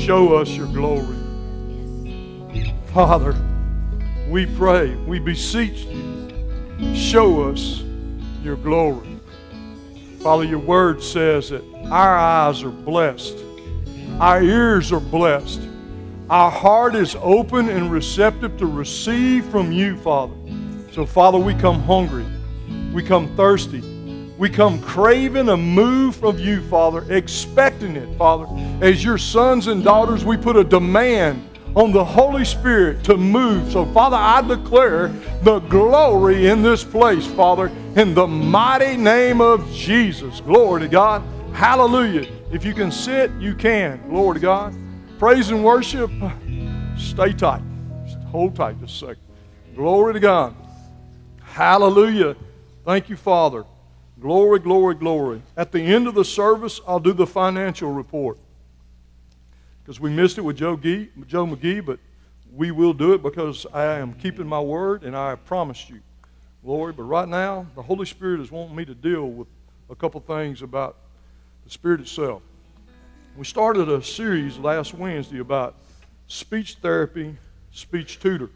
show us your glory. Father, we pray, we beseech you, show us your glory. Father, your word says that our eyes are blessed, our ears are blessed, our heart is open and receptive to receive from you, Father. So, Father, we come hungry, we come thirsty, we come craving a move from you, Father, expecting it, Father. As your sons and daughters, we put a demand on the Holy Spirit to move. So, Father, I declare the glory in this place, Father, in the mighty name of Jesus. Glory to God. Hallelujah. If you can sit, you can. Glory to God. Praise and worship. Stay tight. Hold tight just a second. Glory to God. Hallelujah. Thank you, Father. Glory, glory, glory. At the end of the service, I'll do the financial report. Because we missed it with Joe McGee, but we will do it because I am keeping my word and I have promised you. Glory. But right now, the Holy Spirit is wanting me to deal with a couple things about the Spirit itself. We started a series last Wednesday about speech therapy, speech tutor.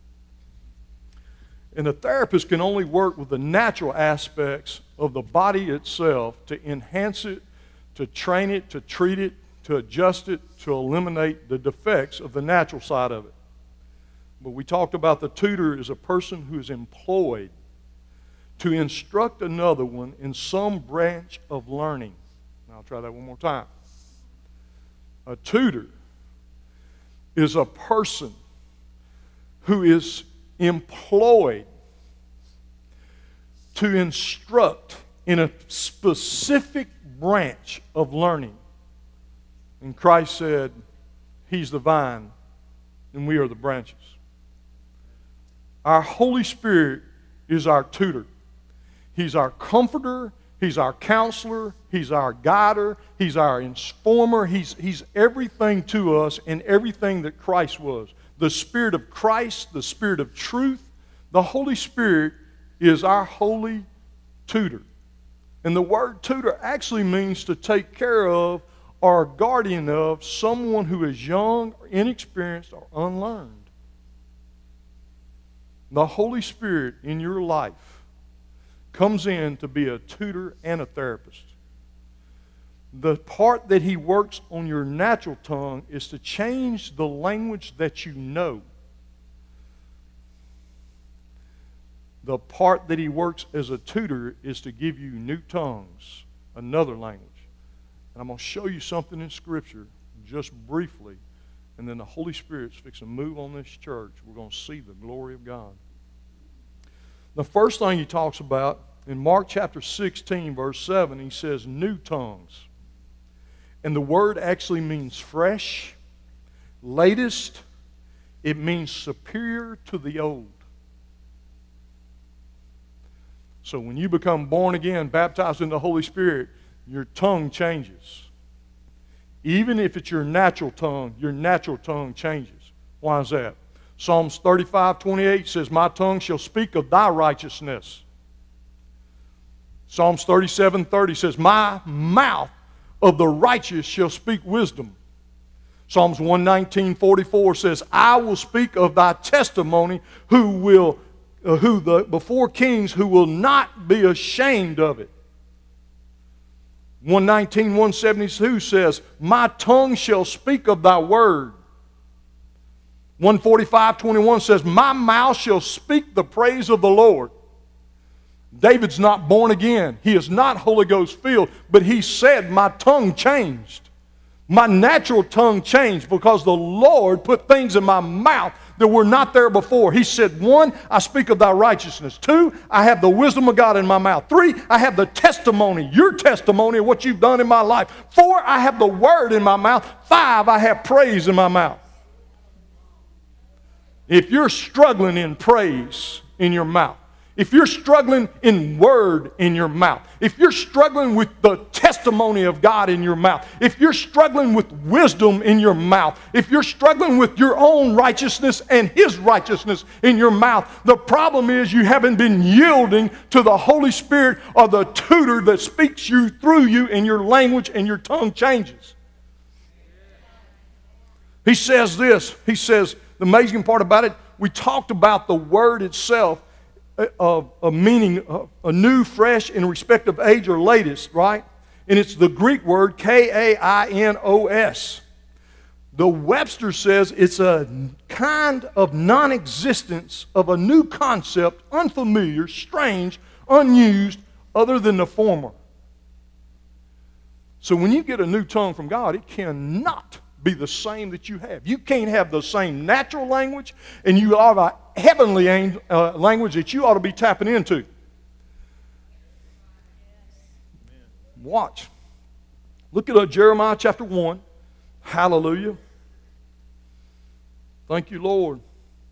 And the therapist can only work with the natural aspects of the body itself to enhance it, to train it, to treat it, to adjust it, to eliminate the defects of the natural side of it. But we talked about the tutor as a person who is employed to instruct another one in some branch of learning. Now I'll try that one more time. A tutor is a person who is employed to instruct in a specific branch of learning. And Christ said, He's the vine and we are the branches. Our Holy Spirit is our tutor. He's our comforter. He's our counselor. He's our guider. He's our informer. He's everything to us and everything that Christ was. The Spirit of Christ, the Spirit of truth. The Holy Spirit is our holy tutor. And the word tutor actually means to take care of or guardian of someone who is young, or inexperienced, or unlearned. The Holy Spirit in your life comes in to be a tutor and a therapist. The part that He works on your natural tongue is to change the language that you know. The part that He works as a tutor is to give you new tongues, another language. And I'm going to show you something in Scripture just briefly, and then the Holy Spirit's fixing to move on this church. We're going to see the glory of God. The first thing He talks about in Mark chapter 16, verse 7, He says, new tongues. And the word actually means fresh, latest. It means superior to the old. So when you become born again, baptized in the Holy Spirit, your tongue changes. Even if it's your natural tongue changes. Why is that? Psalms 35:28 says, my tongue shall speak of thy righteousness. Psalms 37:30 says, my mouth of the righteous shall speak wisdom. Psalms 119:44 says, I will speak of thy testimony before kings who will not be ashamed of it. 119:172 says, my tongue shall speak of thy word. 145:21 says, my mouth shall speak the praise of the Lord. David's not born again. He is not Holy Ghost filled, but he said, my tongue changed. My natural tongue changed because the Lord put things in my mouth that were not there before. He said, 1, I speak of thy righteousness. 2, I have the wisdom of God in my mouth. 3, I have the testimony, your testimony of what you've done in my life. 4, I have the word in my mouth. 5, I have praise in my mouth. If you're struggling in praise in your mouth, if you're struggling in word in your mouth, if you're struggling with the testimony of God in your mouth, if you're struggling with wisdom in your mouth, if you're struggling with your own righteousness and His righteousness in your mouth, the problem is you haven't been yielding to the Holy Spirit or the tutor that speaks through you in your language and your tongue changes. He says this. He says, the amazing part about it, we talked about the word itself, a meaning, a new, fresh, in respect of age or latest, right? And it's the Greek word Kainos. The Webster says it's a kind of non-existence of a new concept, unfamiliar, strange, unused, other than the former. So when you get a new tongue from God, it cannot be the same that you have. You can't have the same natural language, and you have a heavenly language that you ought to be tapping into. Watch. Look at Jeremiah chapter 1. Hallelujah. Thank you, Lord.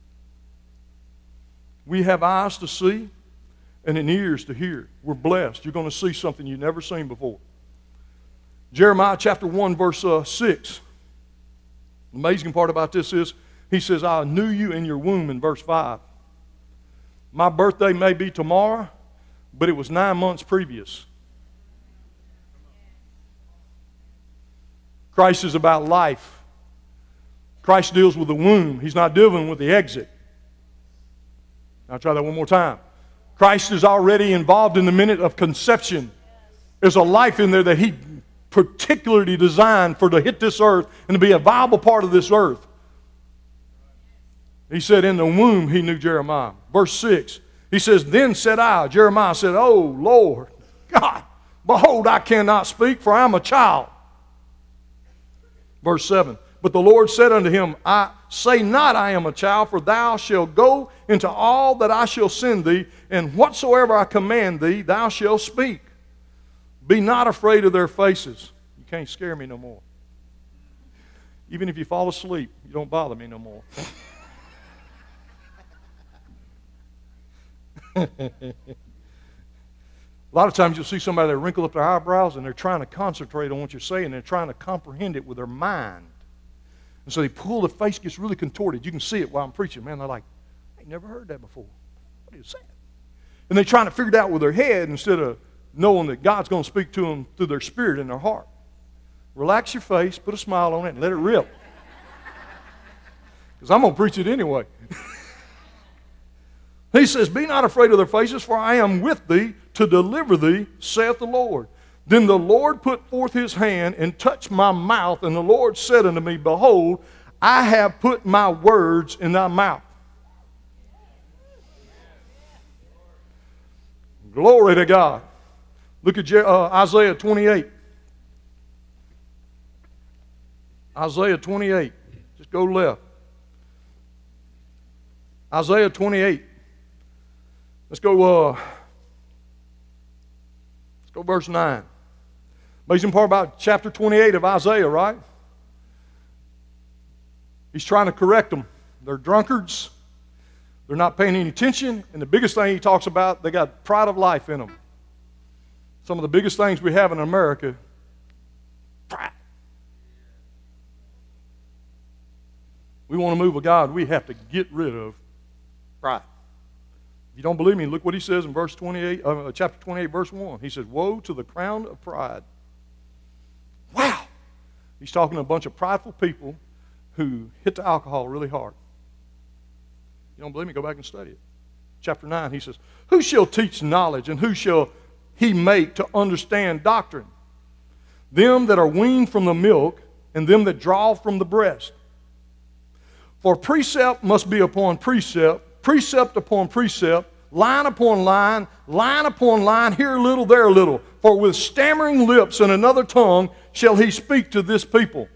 We have eyes to see and an ears to hear. We're blessed. You're going to see something you've never seen before. Jeremiah chapter 1, verse 6. The amazing part about this is, he says, I knew you in your womb in verse 5. My birthday may be tomorrow, but it was 9 months previous. Christ is about life. Christ deals with the womb. He's not dealing with the exit. I'll try that one more time. Christ is already involved in the minute of conception. There's a life in there that He particularly designed for to hit this earth and to be a viable part of this earth. He said in the womb He knew Jeremiah. Verse 6, he says, then said I, Jeremiah said, oh Lord, God, behold, I cannot speak, for I am a child. Verse 7, but the Lord said unto him, I say not I am a child, for thou shalt go into all that I shall send thee, and whatsoever I command thee, thou shalt speak. Be not afraid of their faces. You can't scare me no more. Even if you fall asleep, you don't bother me no more. A lot of times you'll see somebody that wrinkle up their eyebrows and they're trying to concentrate on what you're saying. They're trying to comprehend it with their mind. And so they pull, the face gets really contorted. You can see it while I'm preaching. Man, they're like, I ain't never heard that before. What are you saying? And they're trying to figure it out with their head instead of knowing that God's going to speak to them through their spirit in their heart. Relax your face, put a smile on it, and let it rip. Because I'm going to preach it anyway. He says, be not afraid of their faces, for I am with thee to deliver thee, saith the Lord. Then the Lord put forth his hand and touched my mouth, and the Lord said unto me, behold, I have put my words in thy mouth. Glory to God. Look at Isaiah 28. Isaiah 28. Just go left. Isaiah 28. Let's go verse 9. Amazing part about chapter 28 of Isaiah, right? He's trying to correct them. They're drunkards. They're not paying any attention. And the biggest thing he talks about, they got pride of life in them. Some of the biggest things we have in America, pride. We want to move with God, we have to get rid of pride. If you don't believe me, look what he says in chapter 28, verse 1. He says, woe to the crown of pride. Wow! He's talking to a bunch of prideful people who hit the alcohol really hard. You don't believe me? Go back and study it. Chapter 9, he says, who shall teach knowledge, and who shall he make to understand doctrine? Them that are weaned from the milk, and them that draw from the breast. For precept must be upon precept, precept upon precept, line upon line, line upon line, here a little, there a little. For with stammering lips and another tongue shall he speak to this people.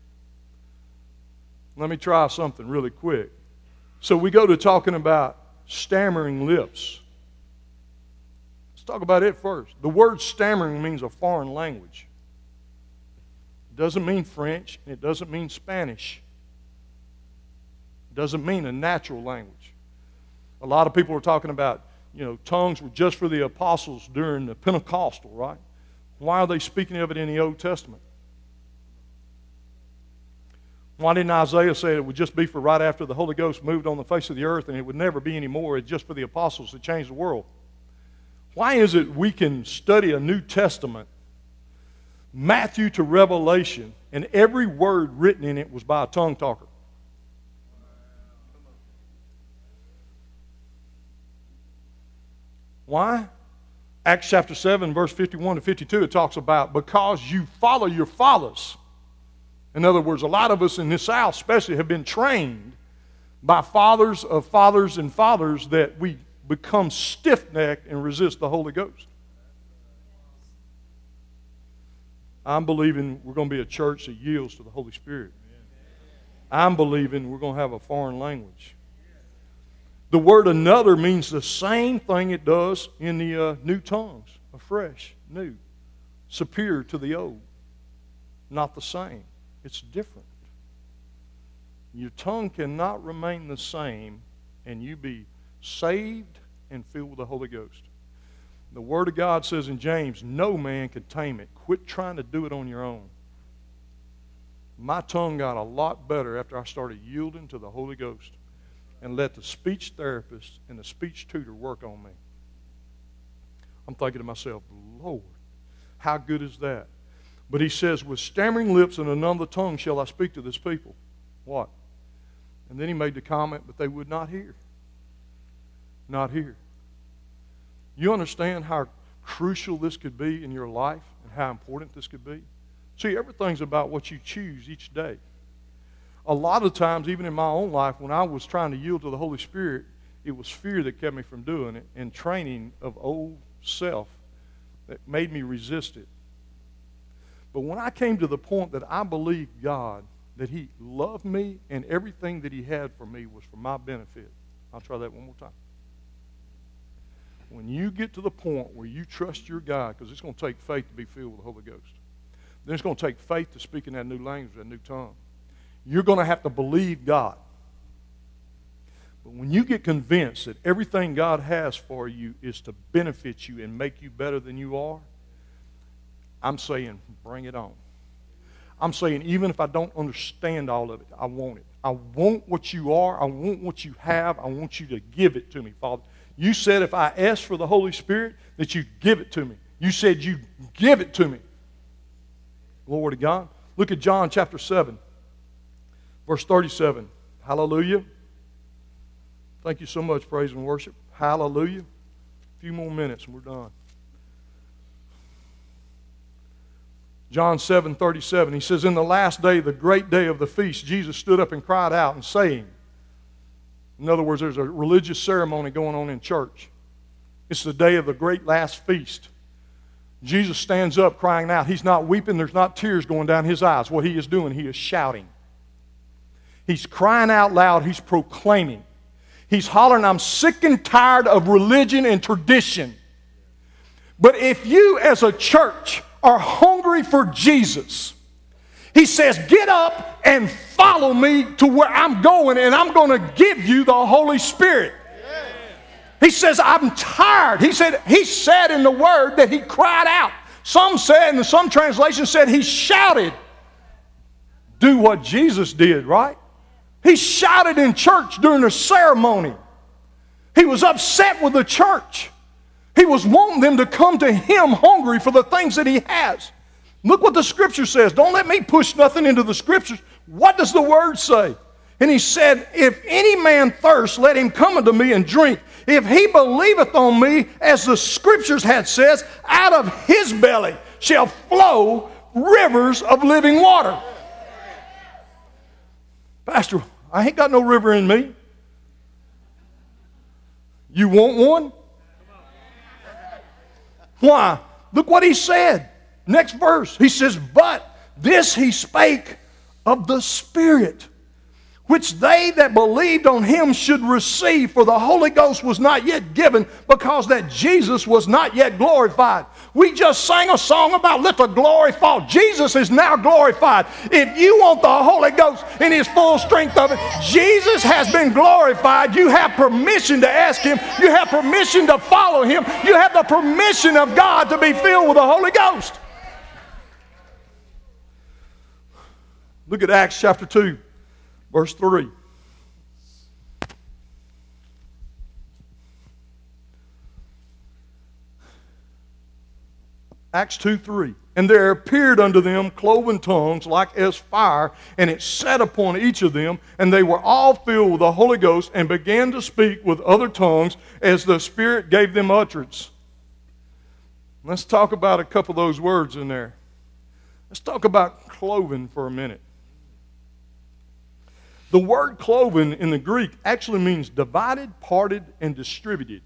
Let me try something really quick. So we go to talking about stammering lips. Let's talk about it first. The word stammering means a foreign language. It doesn't mean French, and it doesn't mean Spanish. It doesn't mean a natural language. A lot of people are talking about, tongues were just for the apostles during the Pentecostal, right? Why are they speaking of it in the Old Testament? Why didn't Isaiah say it would just be for right after the Holy Ghost moved on the face of the earth and it would never be anymore? It's just for the apostles to change the world. Why is it we can study a New Testament, Matthew to Revelation, and every word written in it was by a tongue talker. Why? Acts chapter 7, verse 51 to 52, it talks about because you follow your fathers. In other words, a lot of us in this South especially have been trained by fathers of fathers and fathers that we become stiff-necked and resist the Holy Ghost. I'm believing we're going to be a church that yields to the Holy Spirit. I'm believing we're going to have a foreign language. The word another means the same thing it does in the new tongues, afresh, new, superior to the old. Not the same. It's different. Your tongue cannot remain the same and you be saved and filled with the Holy Ghost. The Word of God says in James, no man can tame it. Quit trying to do it on your own. My tongue got a lot better after I started yielding to the Holy Ghost and let the speech therapist and the speech tutor work on me. I'm thinking to myself, Lord, how good is that? But he says, with stammering lips and another tongue shall I speak to this people. What? And then he made the comment, but they would not hear. Not hear. You understand how crucial this could be in your life and how important this could be? See, everything's about what you choose each day. A lot of times, even in my own life, when I was trying to yield to the Holy Spirit, it was fear that kept me from doing it and training of old self that made me resist it. But when I came to the point that I believed God, that He loved me and everything that He had for me was for my benefit. I'll try that one more time. When you get to the point where you trust your God, because it's going to take faith to be filled with the Holy Ghost. Then it's going to take faith to speak in that new language, that new tongue. You're going to have to believe God. But when you get convinced that everything God has for you is to benefit you and make you better than you are, I'm saying, bring it on. I'm saying, even if I don't understand all of it, I want it. I want what you are. I want what you have. I want you to give it to me, Father. You said if I ask for the Holy Spirit, that you give it to me. You said you give it to me. Glory to God. Look at John chapter 7, verse 37. Hallelujah. Thank you so much, praise and worship. Hallelujah. A few more minutes and we're done. John 7:37, he says, in the last day, the great day of the feast, Jesus stood up and cried out and saying, in other words, there's a religious ceremony going on in church. It's the day of the great last feast. Jesus stands up crying out. He's not weeping. There's not tears going down his eyes. What he is doing, he is shouting. He's crying out loud. He's proclaiming. He's hollering, I'm sick and tired of religion and tradition. But if you as a church are hungry for Jesus, he says, get up and follow me to where I'm going, and I'm going to give you the Holy Spirit. He says, I'm tired. He said in the Word that he cried out. Some said, and some translations said he shouted. Do what Jesus did, right? He shouted in church during the ceremony. He was upset with the church. He was wanting them to come to him hungry for the things that he has. Look what the Scripture says. Don't let me push nothing into the Scriptures. What does the Word say? And he said, if any man thirst, let him come unto me and drink. If he believeth on me, as the Scriptures had says, out of his belly shall flow rivers of living water. Pastor, I ain't got no river in me. You want one? Why? Look what he said. Next verse. He says, but this he spake of the Spirit, which they that believed on him should receive, for the Holy Ghost was not yet given, because that Jesus was not yet glorified. We just sang a song about let the glory fall. Jesus is now glorified. If you want the Holy Ghost in his full strength of it, Jesus has been glorified. You have permission to ask him. You have permission to follow him. You have the permission of God to be filled with the Holy Ghost. Look at Acts chapter 2. Verse 3. Acts 2:3. And there appeared unto them cloven tongues like as fire, and it sat upon each of them, and they were all filled with the Holy Ghost, and began to speak with other tongues as the Spirit gave them utterance. Let's talk about a couple of those words in there. Let's talk about cloven for a minute. The word cloven in the Greek actually means divided, parted, and distributed.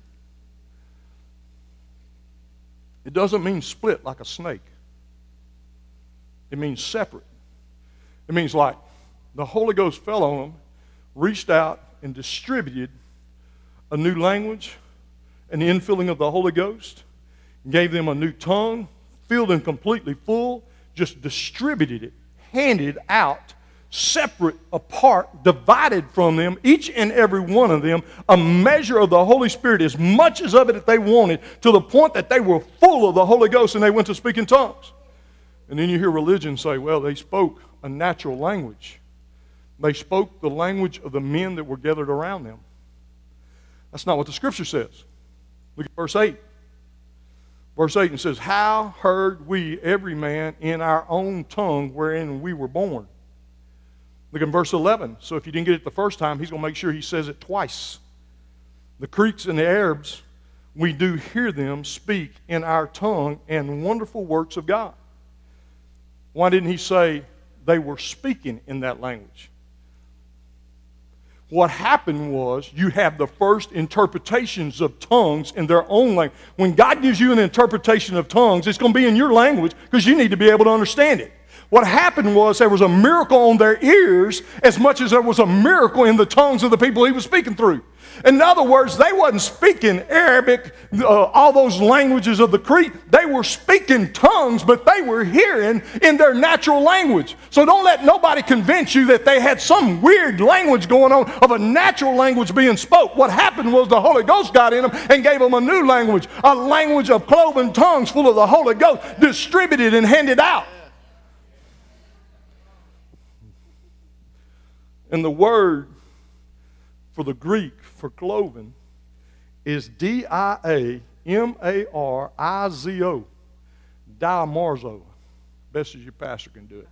It doesn't mean split like a snake. It means separate. It means like the Holy Ghost fell on them, reached out and distributed a new language, an infilling of the Holy Ghost, gave them a new tongue, filled them completely full, just distributed it, handed out, separate, apart, divided from them, each and every one of them, a measure of the Holy Spirit, as much as of it that they wanted, to the point that they were full of the Holy Ghost and they went to speak in tongues. And then you hear religion say, well, they spoke a natural language. They spoke the language of the men that were gathered around them. That's not what the Scripture says. Look at verse 8. Verse 8 says, how heard we every man in our own tongue wherein we were born? Look at verse 11. So if you didn't get it the first time, he's going to make sure he says it twice. The Greeks and the Arabs, we do hear them speak in our tongue and wonderful works of God. Why didn't he say they were speaking in that language? What happened was you have the first interpretations of tongues in their own language. When God gives you an interpretation of tongues, it's going to be in your language because you need to be able to understand it. What happened was there was a miracle on their ears as much as there was a miracle in the tongues of the people he was speaking through. In other words, they wasn't speaking Arabic, all those languages of the Crete. They were speaking tongues, but they were hearing in their natural language. So don't let nobody convince you that they had some weird language going on of a natural language being spoke. What happened was the Holy Ghost got in them and gave them a new language, a language of cloven tongues full of the Holy Ghost, distributed and handed out. And the word for the Greek for cloven is diamarizo, diamarzo. Best as your pastor can do it.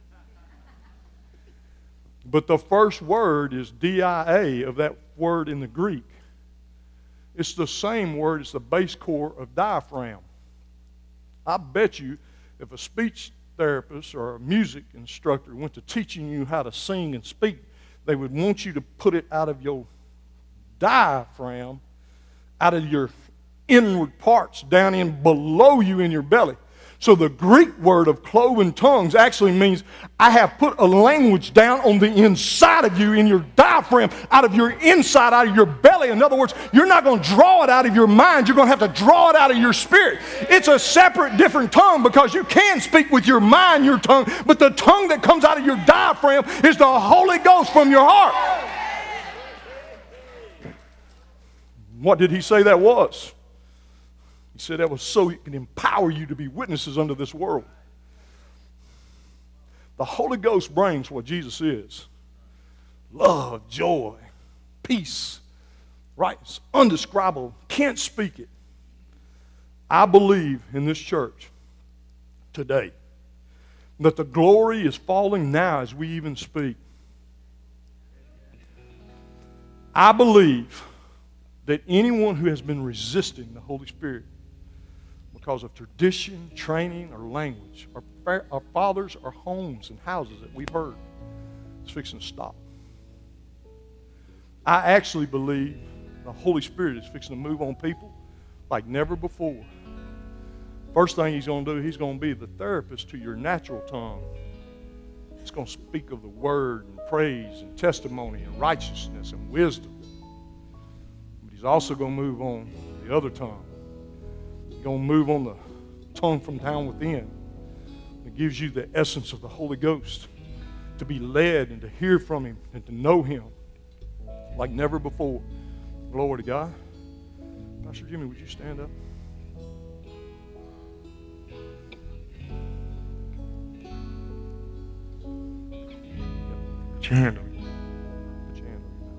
But the first word is dia of that word in the Greek. It's the same word as the base core of diaphragm. I bet you if a speech therapist or a music instructor went to teaching you how to sing and speak, they would want you to put it out of your diaphragm, out of your inward parts, down in below you in your belly. So the Greek word of cloven tongues actually means I have put a language down on the inside of you in your diaphragm, out of your inside, out of your belly. In other words, you're not going to draw it out of your mind. You're going to have to draw it out of your spirit. It's a separate, different tongue because you can speak with your mind, your tongue, but the tongue that comes out of your diaphragm is the Holy Ghost from your heart. What did he say that was? He said that was so he can empower you to be witnesses unto this world. The Holy Ghost brings what Jesus is. Love, joy, peace, right? It's undescribable. Can't speak it. I believe in this church today that the glory is falling now as we even speak. I believe that anyone who has been resisting the Holy Spirit because of tradition, training, or language, our fathers, our homes and houses that we've heard, is fixing to stop. I actually believe the Holy Spirit is fixing to move on people like never before. First thing he's going to do, he's going to be the therapist to your natural tongue. He's going to speak of the word and praise and testimony and righteousness and wisdom. He's also going to move on the other tongue. He's going to move on the tongue from down within. It gives you the essence of the Holy Ghost to be led and to hear from Him and to know Him like never before. Glory to God. Pastor Jimmy, would you stand up? Put your hand on you. Put your hand on you.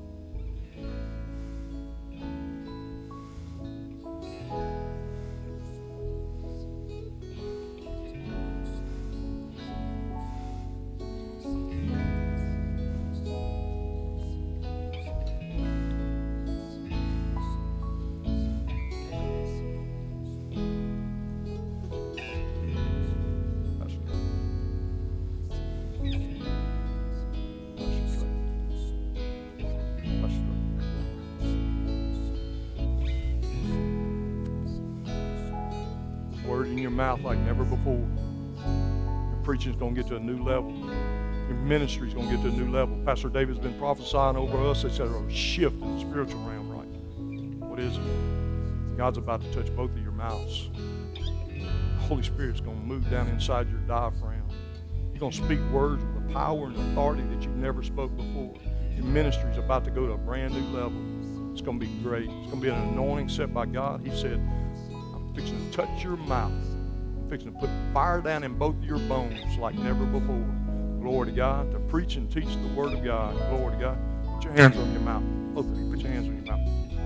your mouth like never before. Your preaching is going to get to a new level. Your ministry is going to get to a new level. Pastor David's been prophesying over us. It's a shift in the spiritual realm, right? What is it? God's about to touch both of your mouths. The Holy Spirit's going to move down inside your diaphragm. You're going to speak words with the power and authority that you've never spoke before. Your ministry is about to go to a brand new level. It's going to be great. It's going to be an anointing set by God. He said, I'm fixing to touch your mouth. I'm fixing to put fire down in both of your bones like never before. Glory to God. To preach and teach the Word of God. Glory to God. Put your hands on your mouth. Both of you, put your hands on your mouth.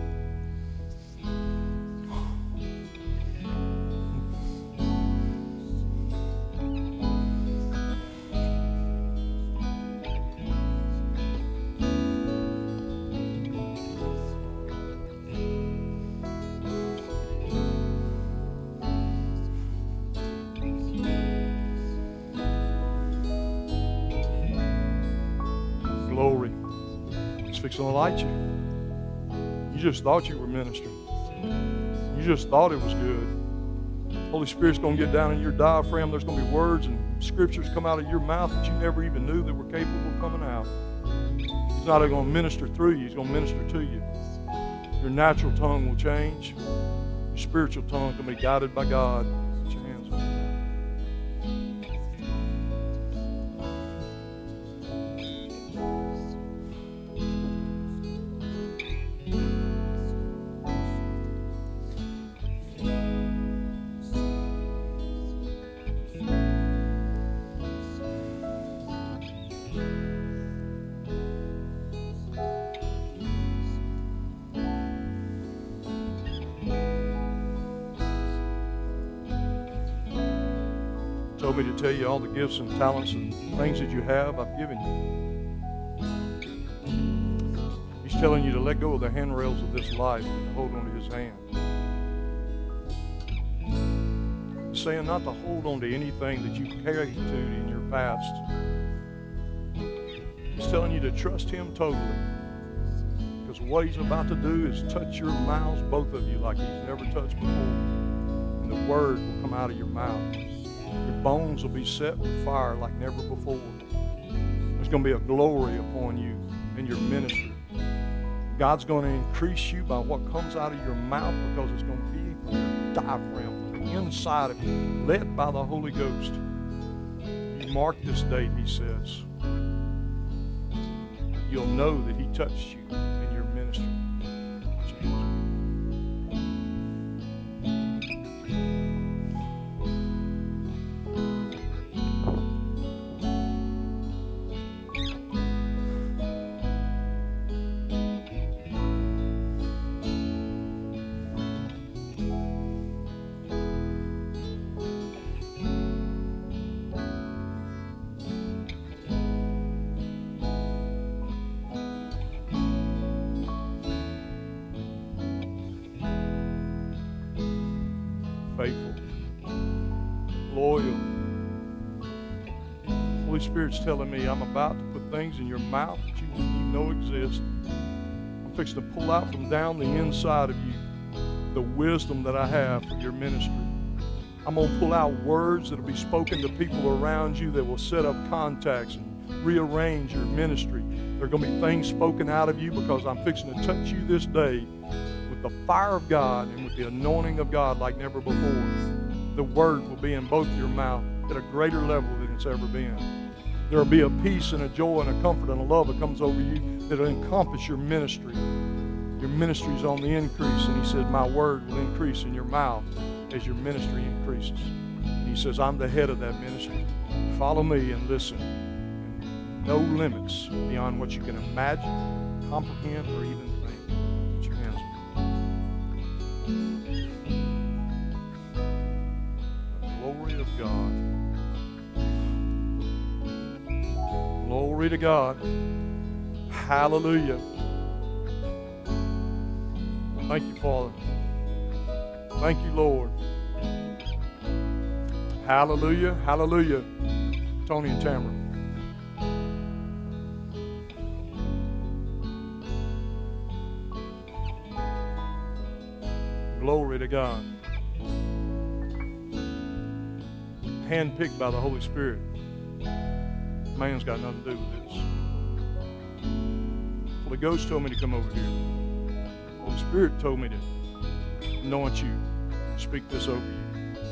Glory. It's fixing to light you. You just thought you were ministering. You just thought it was good. Holy Spirit's going to get down in your diaphragm. There's going to be words and scriptures come out of your mouth that you never even knew that were capable of coming out. He's not going to minister through you. He's going to minister to you. Your natural tongue will change. Your spiritual tongue is going to be guided by God. Put your hands on it. Told me to tell you all the gifts and talents and things that you have, I've given you. He's telling you to let go of the handrails of this life and hold on to His hand. He's saying not to hold on to anything that you carried to in your past. He's telling you to trust Him totally. Because what He's about to do is touch your mouths, both of you, like He's never touched before. And the Word will come out of your mouth. Your bones will be set with fire like never before. There's going to be a glory upon you in your ministry. God's going to increase you by what comes out of your mouth because it's going to be from your diaphragm, from the inside of you, led by the Holy Ghost. You mark this date, He says. You'll know that He touched you in your ministry. Faithful, loyal. Holy Spirit's telling me I'm about to put things in your mouth that you didn't even know exist. I'm fixing to pull out from down the inside of you the wisdom that I have for your ministry. I'm going to pull out words that will be spoken to people around you that will set up contacts and rearrange your ministry. There are going to be things spoken out of you because I'm fixing to touch you this day with the fire of God and with the anointing of God like never before. The Word will be in both your mouth at a greater level than it's ever been. There will be a peace and a joy and a comfort and a love that comes over you that will encompass your ministry. Your ministry is on the increase, and He said, my Word will increase in your mouth as your ministry increases. And He says, I'm the head of that ministry. Follow me and listen. And no limits beyond what you can imagine, comprehend, or even think. Put your hands on. The glory of God. Glory to God. Hallelujah. Thank you, Father. Thank you, Lord. Hallelujah. Hallelujah. Tony and Tamara. Glory to God. handpicked by the Holy Spirit. Man's got nothing to do with this. The Holy Ghost told me to come over here. The Holy Spirit told me to anoint you, speak this over you.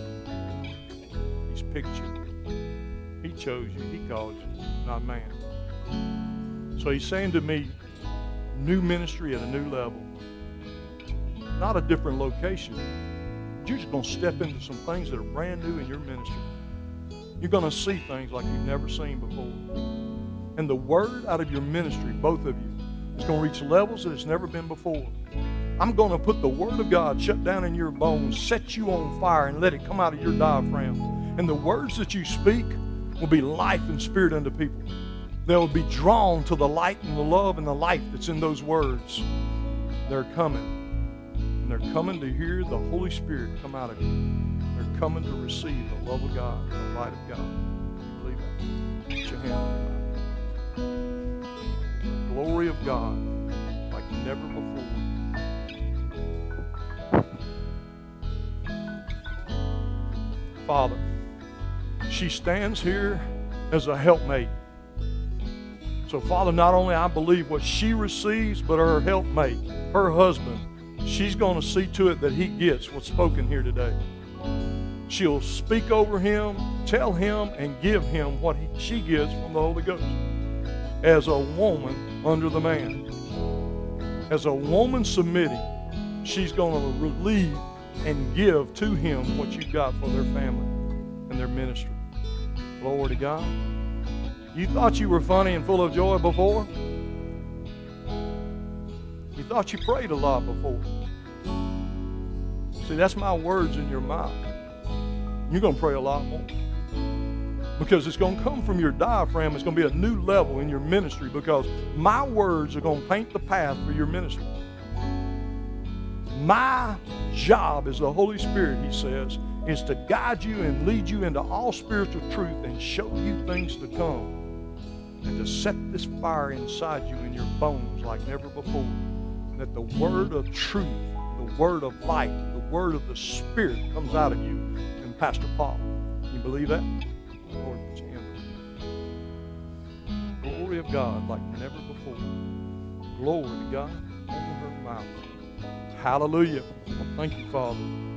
He's picked you. He chose you. He called you, not man. So he's saying to me, new ministry at a new level. Not a different location. You're just going to step into some things that are brand new in your ministry. You're going to see things like you've never seen before. And the word out of your ministry, both of you, is going to reach levels that it's never been before. I'm going to put the word of God shut down in your bones, set you on fire, and let it come out of your diaphragm. And the words that you speak will be life and spirit unto people. They'll be drawn to the light and the love and the life that's in those words. They're coming. And they're coming to hear the Holy Spirit come out of you. They're coming to receive the love of God, the light of God. You believe that? Put your hand on that. The glory of God like never before. Father, she stands here as a helpmate. So, Father, not only I believe what she receives, but her helpmate, her husband, she's going to see to it that he gets what's spoken here today. She'll speak over him, tell him, and give him what she gets from the Holy Ghost. As a woman under the man. As a woman submitting, she's going to relieve and give to him what you've got for their family and their ministry. Glory to God. You thought you were funny and full of joy before? You thought you prayed a lot before? See, that's my words in your mouth. You're going to pray a lot more. Because it's going to come from your diaphragm. It's going to be a new level in your ministry because my words are going to paint the path for your ministry. My job as the Holy Spirit, he says, is to guide you and lead you into all spiritual truth and show you things to come. And to set this fire inside you in your bones like never before. That the word of truth, the word of light, the word of the Spirit comes out of you and Pastor Paul. You believe that? Lord, put your hand on it. Glory of God like never before. Glory to God. Open her mouth. Hallelujah. Thank you, Father.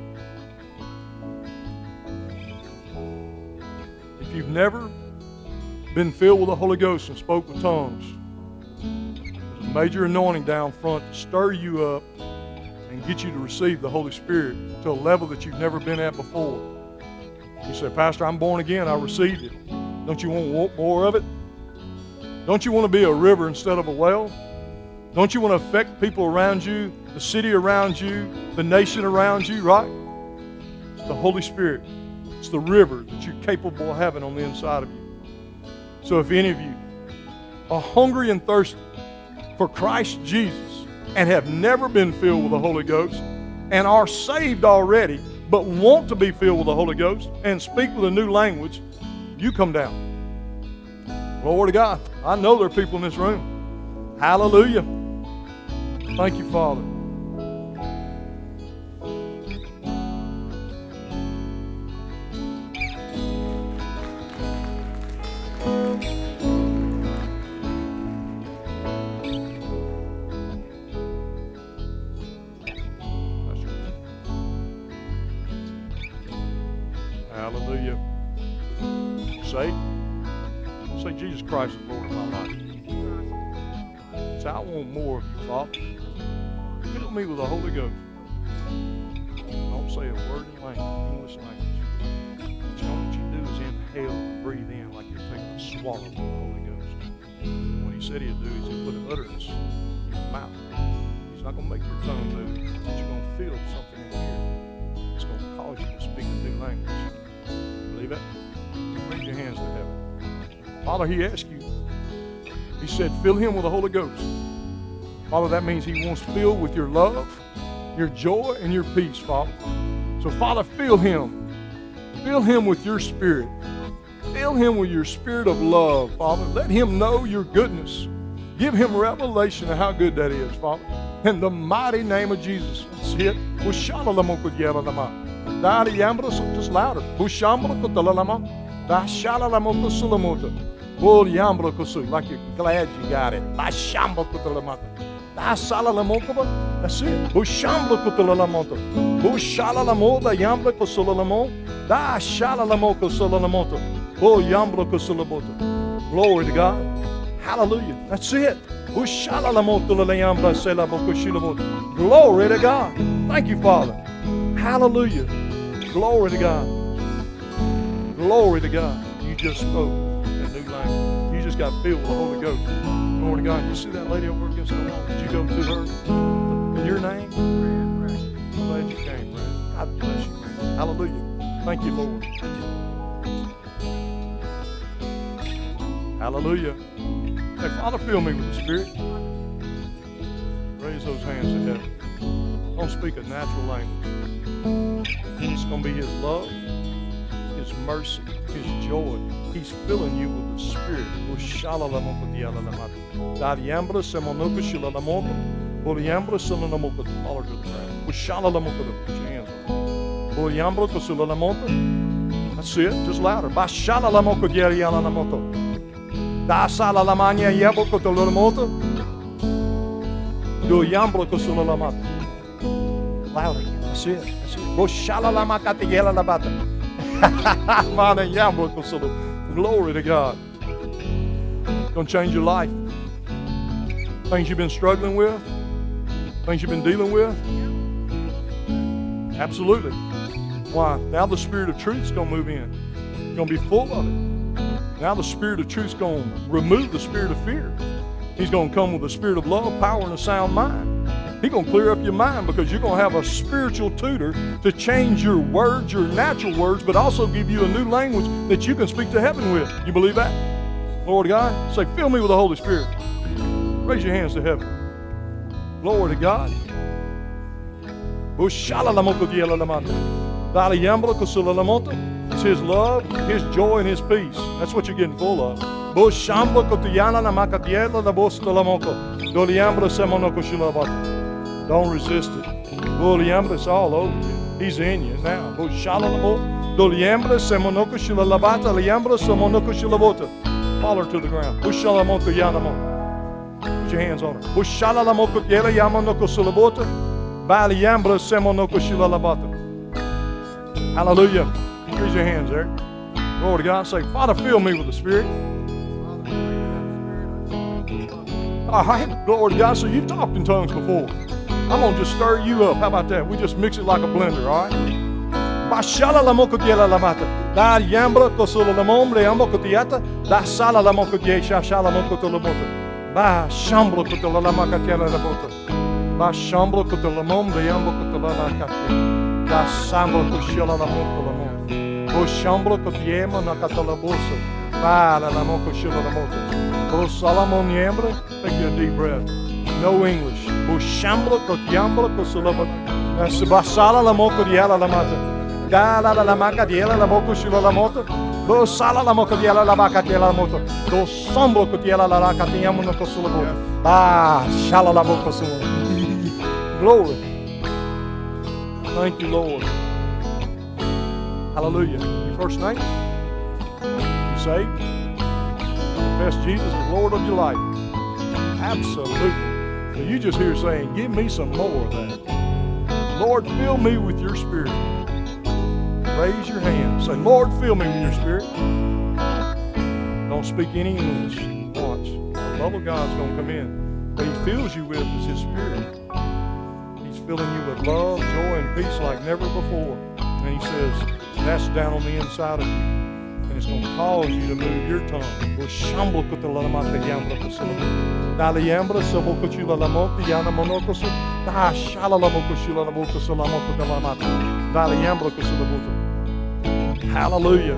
If you've never been filled with the Holy Ghost and spoke with tongues, there's a major anointing down front to stir you up and get you to receive the Holy Spirit to a level that you've never been at before. You say, Pastor, I'm born again. I received it. Don't you want more of it? Don't you want to be a river instead of a well? Don't you want to affect people around you, the city around you, the nation around you, right? It's the Holy Spirit. It's the river that you're capable of having on the inside of you. So if any of you are hungry and thirsty for Christ Jesus and have never been filled with the Holy Ghost and are saved already but want to be filled with the Holy Ghost and speak with a new language, you come down. Glory to God. I know there are people in this room. Hallelujah. Thank you, Father. Hallelujah. Say Jesus Christ is Lord of my life. Say, I want more of you, Father. Fill me with the Holy Ghost. Don't say a word in English language. What you do is inhale and breathe in like you're taking a swallow of the Holy Ghost. What he said he'd do is he'd put an utterance in your mouth. He's not going to make your tongue move, but you're going to feel something in here. It's going to cause you to speak a new language. You believe it? Raise your hands to heaven. Father, he asked you. He said, fill him with the Holy Ghost. Father, that means he wants filled with your love, your joy, and your peace, Father. So, Father, fill him. Fill him with your spirit. Fill him with your spirit of love, Father. Let him know your goodness. Give him revelation of how good that is, Father. In the mighty name of Jesus. That's it. Just louder. Like you're glad you got it. That's it. Glory to God. Hallelujah. That's it. Glory to God. Thank you, Father. Hallelujah. Glory to God. Glory to God. You just spoke a new language. You just got filled with the Holy Ghost. Glory to God. You see that lady over against the wall? Did you go to her in your name? I'm glad you came, Brad. God bless you, man. Hallelujah. Thank you, Lord. Hallelujah. Say, Father, fill me with the Spirit. Raise those hands to heaven. Don't speak a natural language. It's going to be His love, His mercy, His joy. He's filling you with the Spirit. That's it. Just louder. Louder. That's it. Glory to God. Gonna change your life. Things you've been struggling with, things you've been dealing with. Absolutely. Why? Now the Spirit of truth is gonna move in. You're gonna be full of it. Now the Spirit of truth is gonna remove the spirit of fear. He's gonna come with the spirit of love, power, and a sound mind. He's going to clear up your mind because you're going to have a spiritual tutor to change your words, your natural words, but also give you a new language that you can speak to heaven with. You believe that? Lord God, say, fill me with the Holy Spirit. Raise your hands to heaven. Glory to God. It's His love, His joy, and His peace. That's what you're getting full of. Don't resist it. It's all over you. He's in you now. Fall her to the ground. Put your hands on her. Hallelujah. Raise your hands there. Glory to God. Say, Father, fill me with the Spirit. All right. Glory to God. So you've talked in tongues before. I'm going to just stir you up. How about that? We just mix it like a blender, all right? Take a deep breath. No English. That's basala la moco diela la mata. Gala la maca diela la moco shula la moto. Bo sala la moco diela la vaca diela la moto. Do sombro co diela la raca tiamo no cosula bo. Ba shala la moco sula. Glory. Thank you, Lord. Hallelujah. Your first name? You saved? Confess Jesus as Lord of your life. Absolutely. So you just hear saying, give me some more of that. Lord, fill me with your Spirit. Raise your hand. Say, Lord, fill me with your Spirit. Don't speak any English. Watch. The love of God's going to come in. What He fills you with is His Spirit. He's filling you with love, joy, and peace like never before. And He says, that's down on the inside of you. And it's going to cause you to move your tongue. Hallelujah.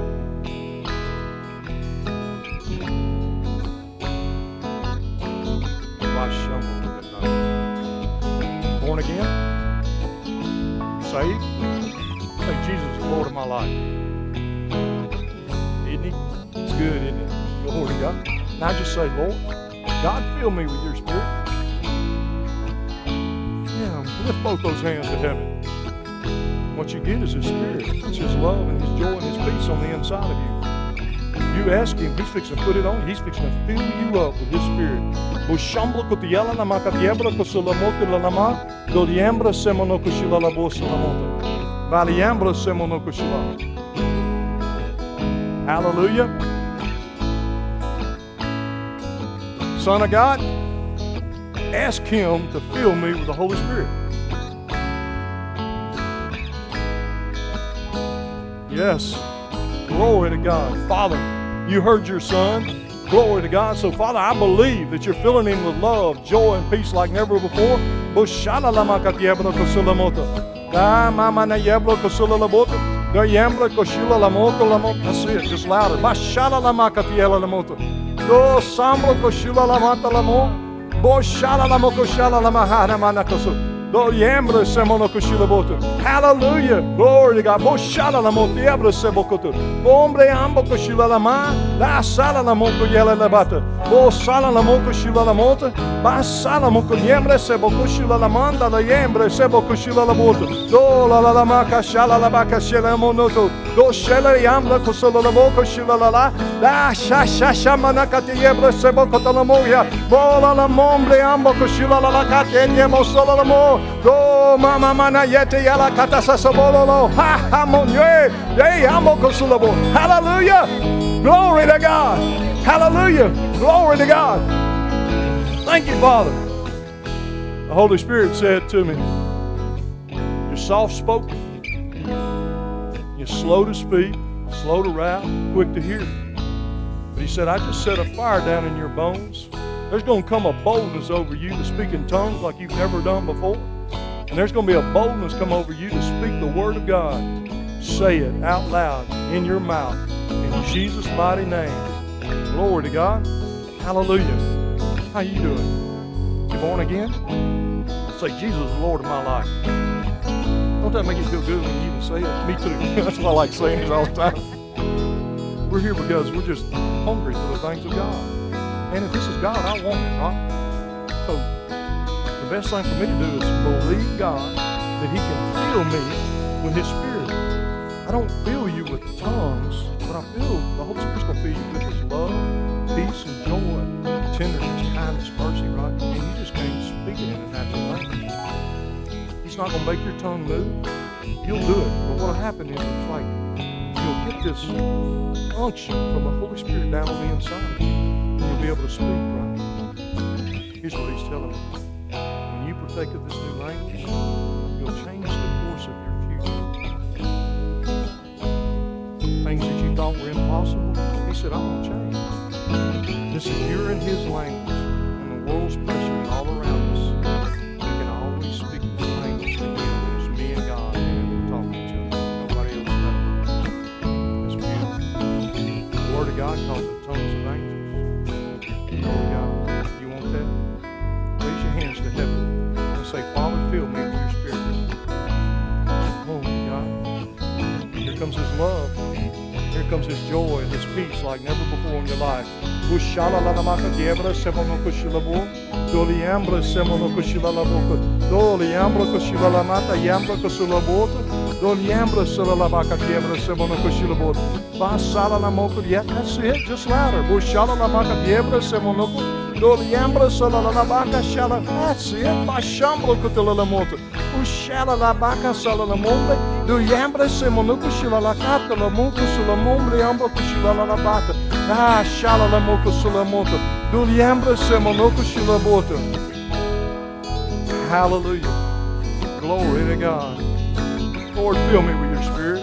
Born again? Saved? Say, Jesus is Lord of my life. Isn't He? It's good, isn't it? Glory to God. Now just say, Lord, God, fill me with your Spirit. Yeah, lift both those hands to heaven. What you get is His Spirit. It's His love and His joy and His peace on the inside of you. You ask Him, He's fixing to put it on you. He's fixing to fill you up with His Spirit. Hallelujah. Son of God, ask Him to fill me with the Holy Spirit. Yes. Glory to God. Father, you heard your Son. Glory to God. So, Father, I believe that you're filling him with love, joy, and peace like never before. That's it. Just louder. Hallelujah. Glory to God. Hombre ambo cochila la ma, la sala la monco yela la bata. Bo sala la monco chila la monta, ba sala monco yembre se bo cochila la manda la yembre se bo cochila la bota. Do la maca shala la baca shela monoto. Do shela yamla cosola la boca shila la sha manaka te yembre se bo cotala moya. Bo la mombre ambo cochila la cate yemo sola la mo. Do mama mana yete yala catasa sobolo. Ha monye. Hey ambo cosola bo. Hallelujah. Glory to God. Hallelujah. Glory to God. Thank you, Father. The Holy Spirit said to me, you're soft-spoken. You're slow to speak, slow to wrath, quick to hear. But He said, I just set a fire down in your bones. There's going to come a boldness over you to speak in tongues like you've never done before. And there's going to be a boldness come over you to speak the Word of God. Say it out loud in your mouth in Jesus' mighty name. Glory to God. Hallelujah. How you doing? You born again? Say, Jesus is the Lord of my life. Don't that make you feel good when you even say it? Me too. That's why I like saying it all the time. We're here because we're just hungry for the things of God. And if this is God, I want it, right? So the best thing for me to do is believe God that He can fill me with His Spirit. I don't fill you with tongues, but I feel the Holy Spirit's going to fill you with His love, peace, and joy, tenderness, kindness, mercy, right? And you just can't speak it in a natural language. He's not going to make your tongue move. You'll do it. But what'll happen is it's like you'll get this unction from the Holy Spirit down on the inside of you. And you'll be able to speak, right? Here's what He's telling me. When you partake of this new language, you'll change the course of your future. Things that you thought were impossible, He said, I'm going to change. Listen, you're in His language, and the world's pressure all around us. We can always speak this language together. It's me and God, and we're talking to each other. Nobody else knows. It's beautiful. The Word of God calls it tongues of angels. Glory to God. You want that? Raise your hands to heaven and say, Father, fill me with your Spirit. Glory to God. Here comes His love. Here comes His joy and His peace like never before in your life. That's it, just louder. That's it. Ushala la baka sala la mombre, do yambre se monuku shila la kata la muku sula mombre ambro kushila la bata. Ah, shala la muku sula moto, do yambre se monuku shila bota. Hallelujah. Glory to God. Lord, fill me with your Spirit.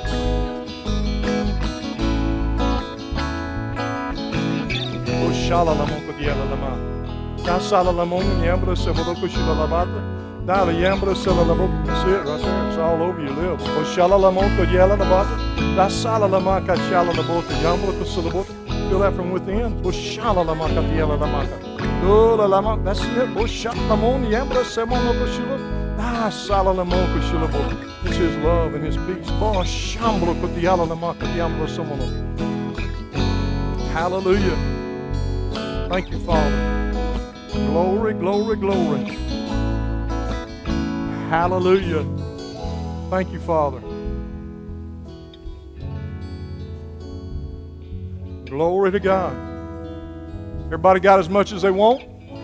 Ushala la muku diela la ma. Kasala la mombre yambre se monuku shila la bata. That's it, right there. It's all over your lips. Feel that from within. That's it. It's His love and His peace. Hallelujah. Thank you, Father. Glory, glory, glory. Hallelujah. Thank you, Father. Glory to God. Everybody got as much as they want?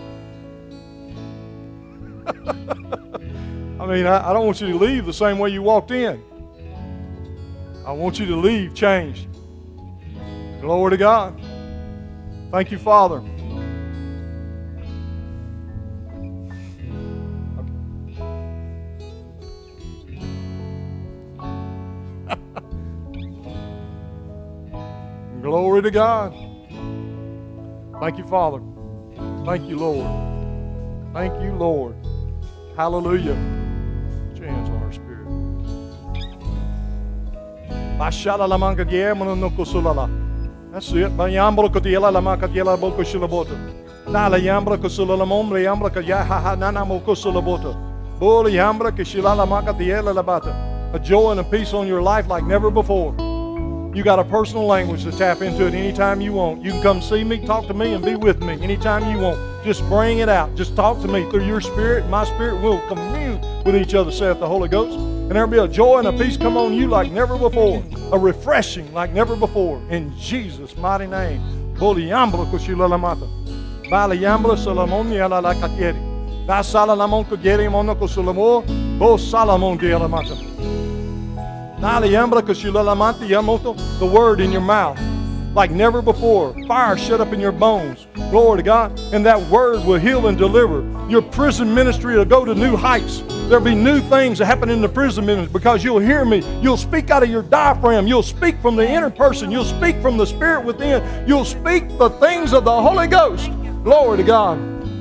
I mean, I don't want you to leave the same way you walked in. I want you to leave changed. Glory to God. Thank you, Father. Glory to God. Thank you, Father. Thank you, Lord. Thank you, Lord. Hallelujah. Put your hands on our spirit. That's it. A joy and a peace on your life like never before. You got a personal language to tap into it anytime you want. You can come see me, talk to me, and be with me anytime you want. Just bring it out. Just talk to me through your spirit. My spirit will commune with each other, saith the Holy Ghost. And there'll be a joy and a peace come on you like never before. A refreshing like never before. In Jesus' mighty name. The word in your mouth like never before. Fire shut up in your bones. Glory to God. And that word will heal and deliver. Your prison ministry will go to new heights. There'll be new things that happen in the prison ministry because you'll hear me. You'll speak out of your diaphragm. You'll speak from the inner person. You'll speak from the spirit within. You'll speak the things of the Holy Ghost. Glory to God.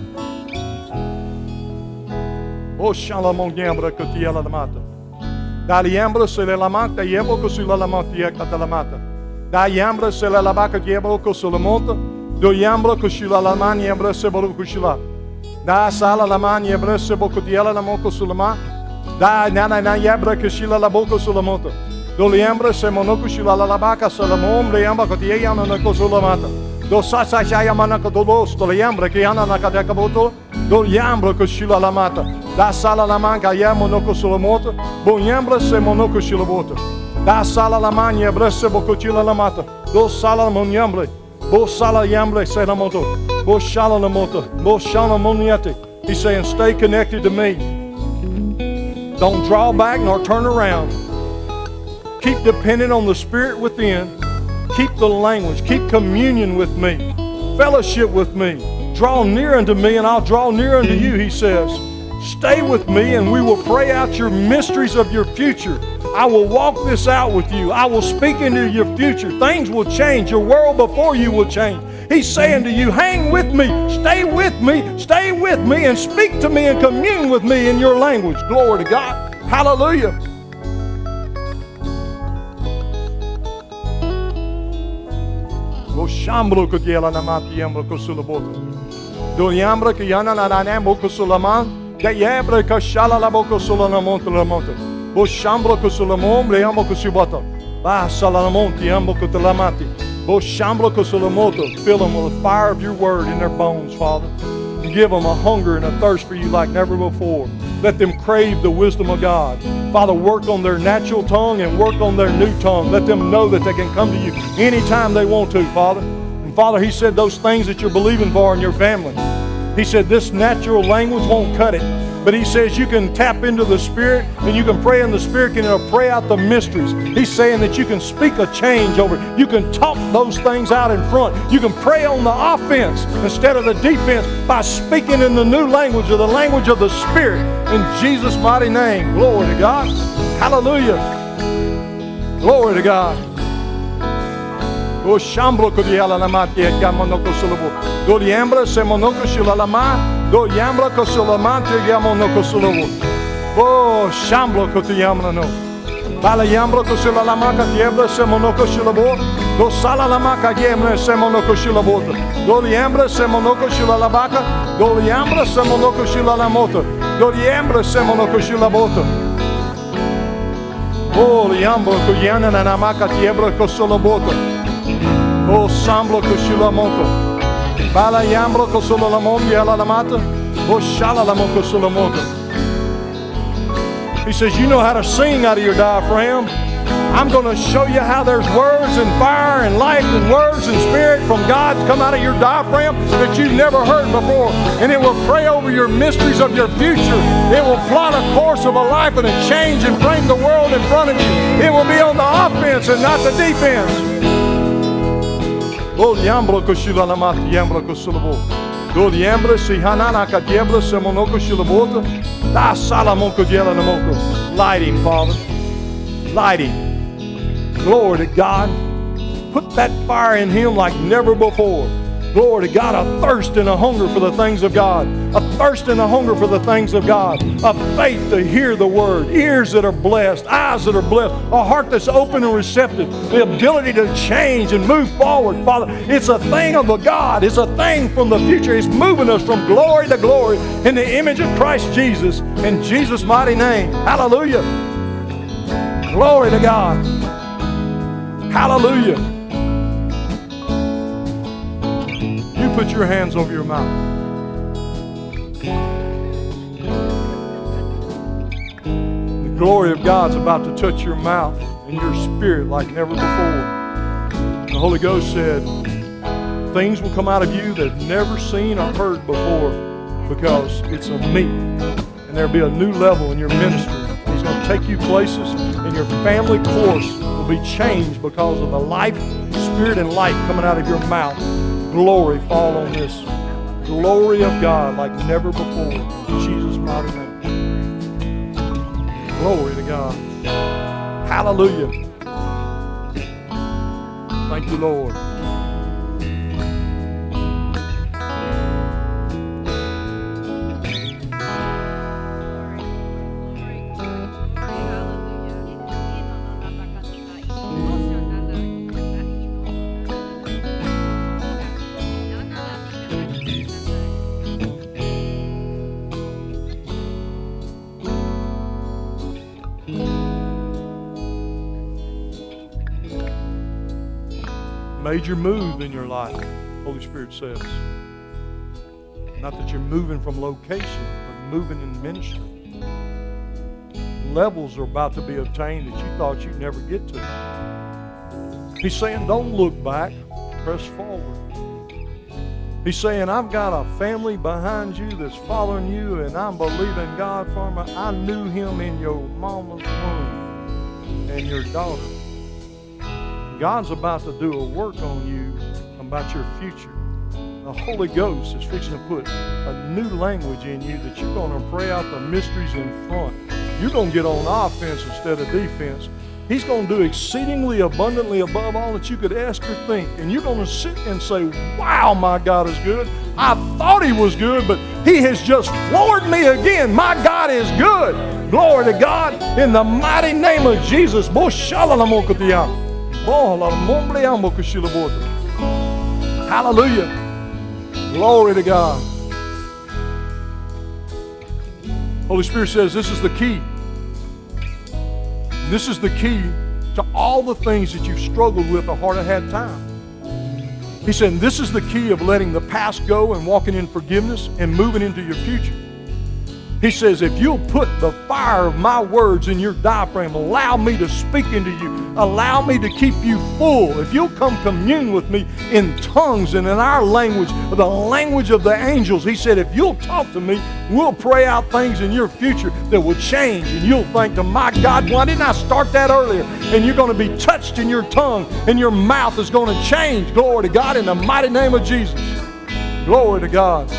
Oh, Shalamon Gambra Cotiela Lamata. Daliambra se la lamata yebo cosula la montia catalamata. Dayambra se la labaca yebo cosula monta. Do yambra cosula la man yambra se bolu cosula. Da sala la man yambra se bocotiela la moco sulama. Da nana na yambra cosula la boca sulamonta. Do yambra se monocosula la labaca salamon le yambra cotia na cosula mata. Do sasa ya manaka dolos do yambra que ana na cadeca boto. Do yambra cosula la mata. Da sala la manca ya monoco sulamonta. Bo yambra se monoco silabota. Da sala la man yambra se bocotila la mata. Do sala mon yambra. Bo sala yambra se la moto. Bo shala la moto. Bo shala moniate. He's saying stay connected to me. Don't draw back nor turn around. Keep dependent on the spirit within. Keep the language. Keep communion with me. Fellowship with me. Draw near unto me and I'll draw near unto you, he says. Stay with me and we will pray out your mysteries of your future. I will walk this out with you. I will speak into your future. Things will change. Your world before you will change. He's saying to you, hang with me, stay with me, and speak to me and commune with me in your language. Glory to God. Hallelujah. Yebra kashala la boko solana monte la monte. Bo shambro kosolamon le amo kosibata. Ba salamonti amo kotalamati. Bo shambro kosolamoto. Fill them with the fire of your word in their bones, Father. And give them a hunger and a thirst for you like never before. Let them crave the wisdom of God. Father, work on their natural tongue and work on their new tongue. Let them know that they can come to you anytime they want to, Father. And Father, He said those things that you're believing for in your family. He said this natural language won't cut it. But He says you can tap into the Spirit and you can pray in the Spirit and it'll pray out the mysteries. He's saying that you can speak a change over it. You can talk those things out in front. You can pray on the offense instead of the defense by speaking in the new language or the language of the Spirit. In Jesus' mighty name. Glory to God. Hallelujah. Glory to God. Do yambra se monoko shilalama. Do yambra kosolamante yamonoko solovo. Oh, shamblo kotiyamna no. Bala yambra kosolalama katiembra se monoko shilabo. Do salalama kayemna se monoko shilabota. Do yambra se monoko shilalabaka. Do yambra se monoko shilalamoto. Do yambra se monoko shilabota. Oh, yambra koyana na namaka tiembra kosolabota. Oh, samblo koshilamoto. Bala yambro kosolalamon yala lamata. Oh, shalalamon kosolamoto. He says, you know how to sing out of your diaphragm. I'm going to show you how there's words and fire and life and words and spirit from God come out of your diaphragm that you've never heard before. And it will pray over your mysteries of your future. It will plot a course of a life and a change and frame the world in front of you. It will be on the offense and not the defense. Oh, yambro koshila namati yambro kosulabo. Do yambro si hanana ka yambro semonoko shilabota. Da salamonko yela namoko. Light him, Father. Light him. Glory to God. Put that fire in him like never before. Glory to God. A thirst and a hunger for the things of God. A thirst and a hunger for the things of God. A faith to hear the word. Ears that are blessed. Eyes that are blessed. A heart that's open and receptive. The ability to change and move forward. Father, it's a thing of a God. It's a thing from the future. It's moving us from glory to glory in the image of Christ Jesus. In Jesus' mighty name. Hallelujah. Glory to God. Hallelujah. You put your hands over your mouth. The glory of God's about to touch your mouth and your spirit like never before. The Holy Ghost said, things will come out of you that you've never seen or heard before because it's of me. And there'll be a new level in your ministry. He's going to take you places, and your family course will be changed because of the life, spirit, and light coming out of your mouth. Glory fall on this. Glory of God like never before. In Jesus' mighty name. Glory to God. Hallelujah. Thank you, Lord. Major move in your life, Holy Spirit says. Not that you're moving from location, but moving in ministry. Levels are about to be obtained that you thought you'd never get to. He's saying, don't look back, press forward. He's saying, I've got a family behind you that's following you, and I'm believing God for me. I knew him in your mama's womb and your daughter. God's about to do a work on you about your future. The Holy Ghost is fixing to put a new language in you that you're going to pray out the mysteries in front. You're going to get on offense instead of defense. He's going to do exceedingly abundantly above all that you could ask or think. And you're going to sit and say, wow, my God is good. I thought he was good, but he has just floored me again. My God is good. Glory to God. In the mighty name of Jesus. Hallelujah. Glory to God. Holy Spirit says this is the key. This is the key to all the things that you've struggled with or hard had time. He said this is the key of letting the past go and walking in forgiveness and moving into your future. He says, if you'll put the fire of my words in your diaphragm, allow me to speak into you, allow me to keep you full. If you'll come commune with me in tongues and in our language, the language of the angels, he said, if you'll talk to me, we'll pray out things in your future that will change. And you'll think, to my God, why didn't I start that earlier? And you're going to be touched in your tongue, and your mouth is going to change. Glory to God in the mighty name of Jesus. Glory to God.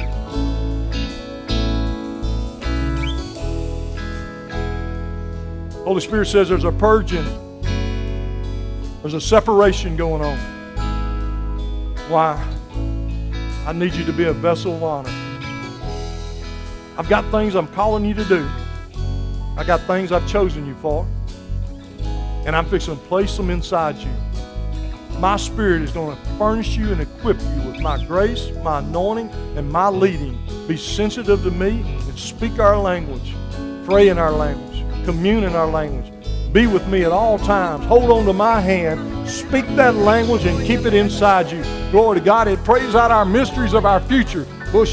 Holy Spirit says there's a purging. There's a separation going on. Why? I need you to be a vessel of honor. I've got things I'm calling you to do. I got things I've chosen you for. And I'm fixing to place them inside you. My Spirit is going to furnish you and equip you with my grace, my anointing, and my leading. Be sensitive to me and speak our language. Pray in our language. Commune in our language. Be with me at all times. Hold on to my hand. Speak that language and keep it inside you. Glory to God. It prays out our mysteries of our future. Glory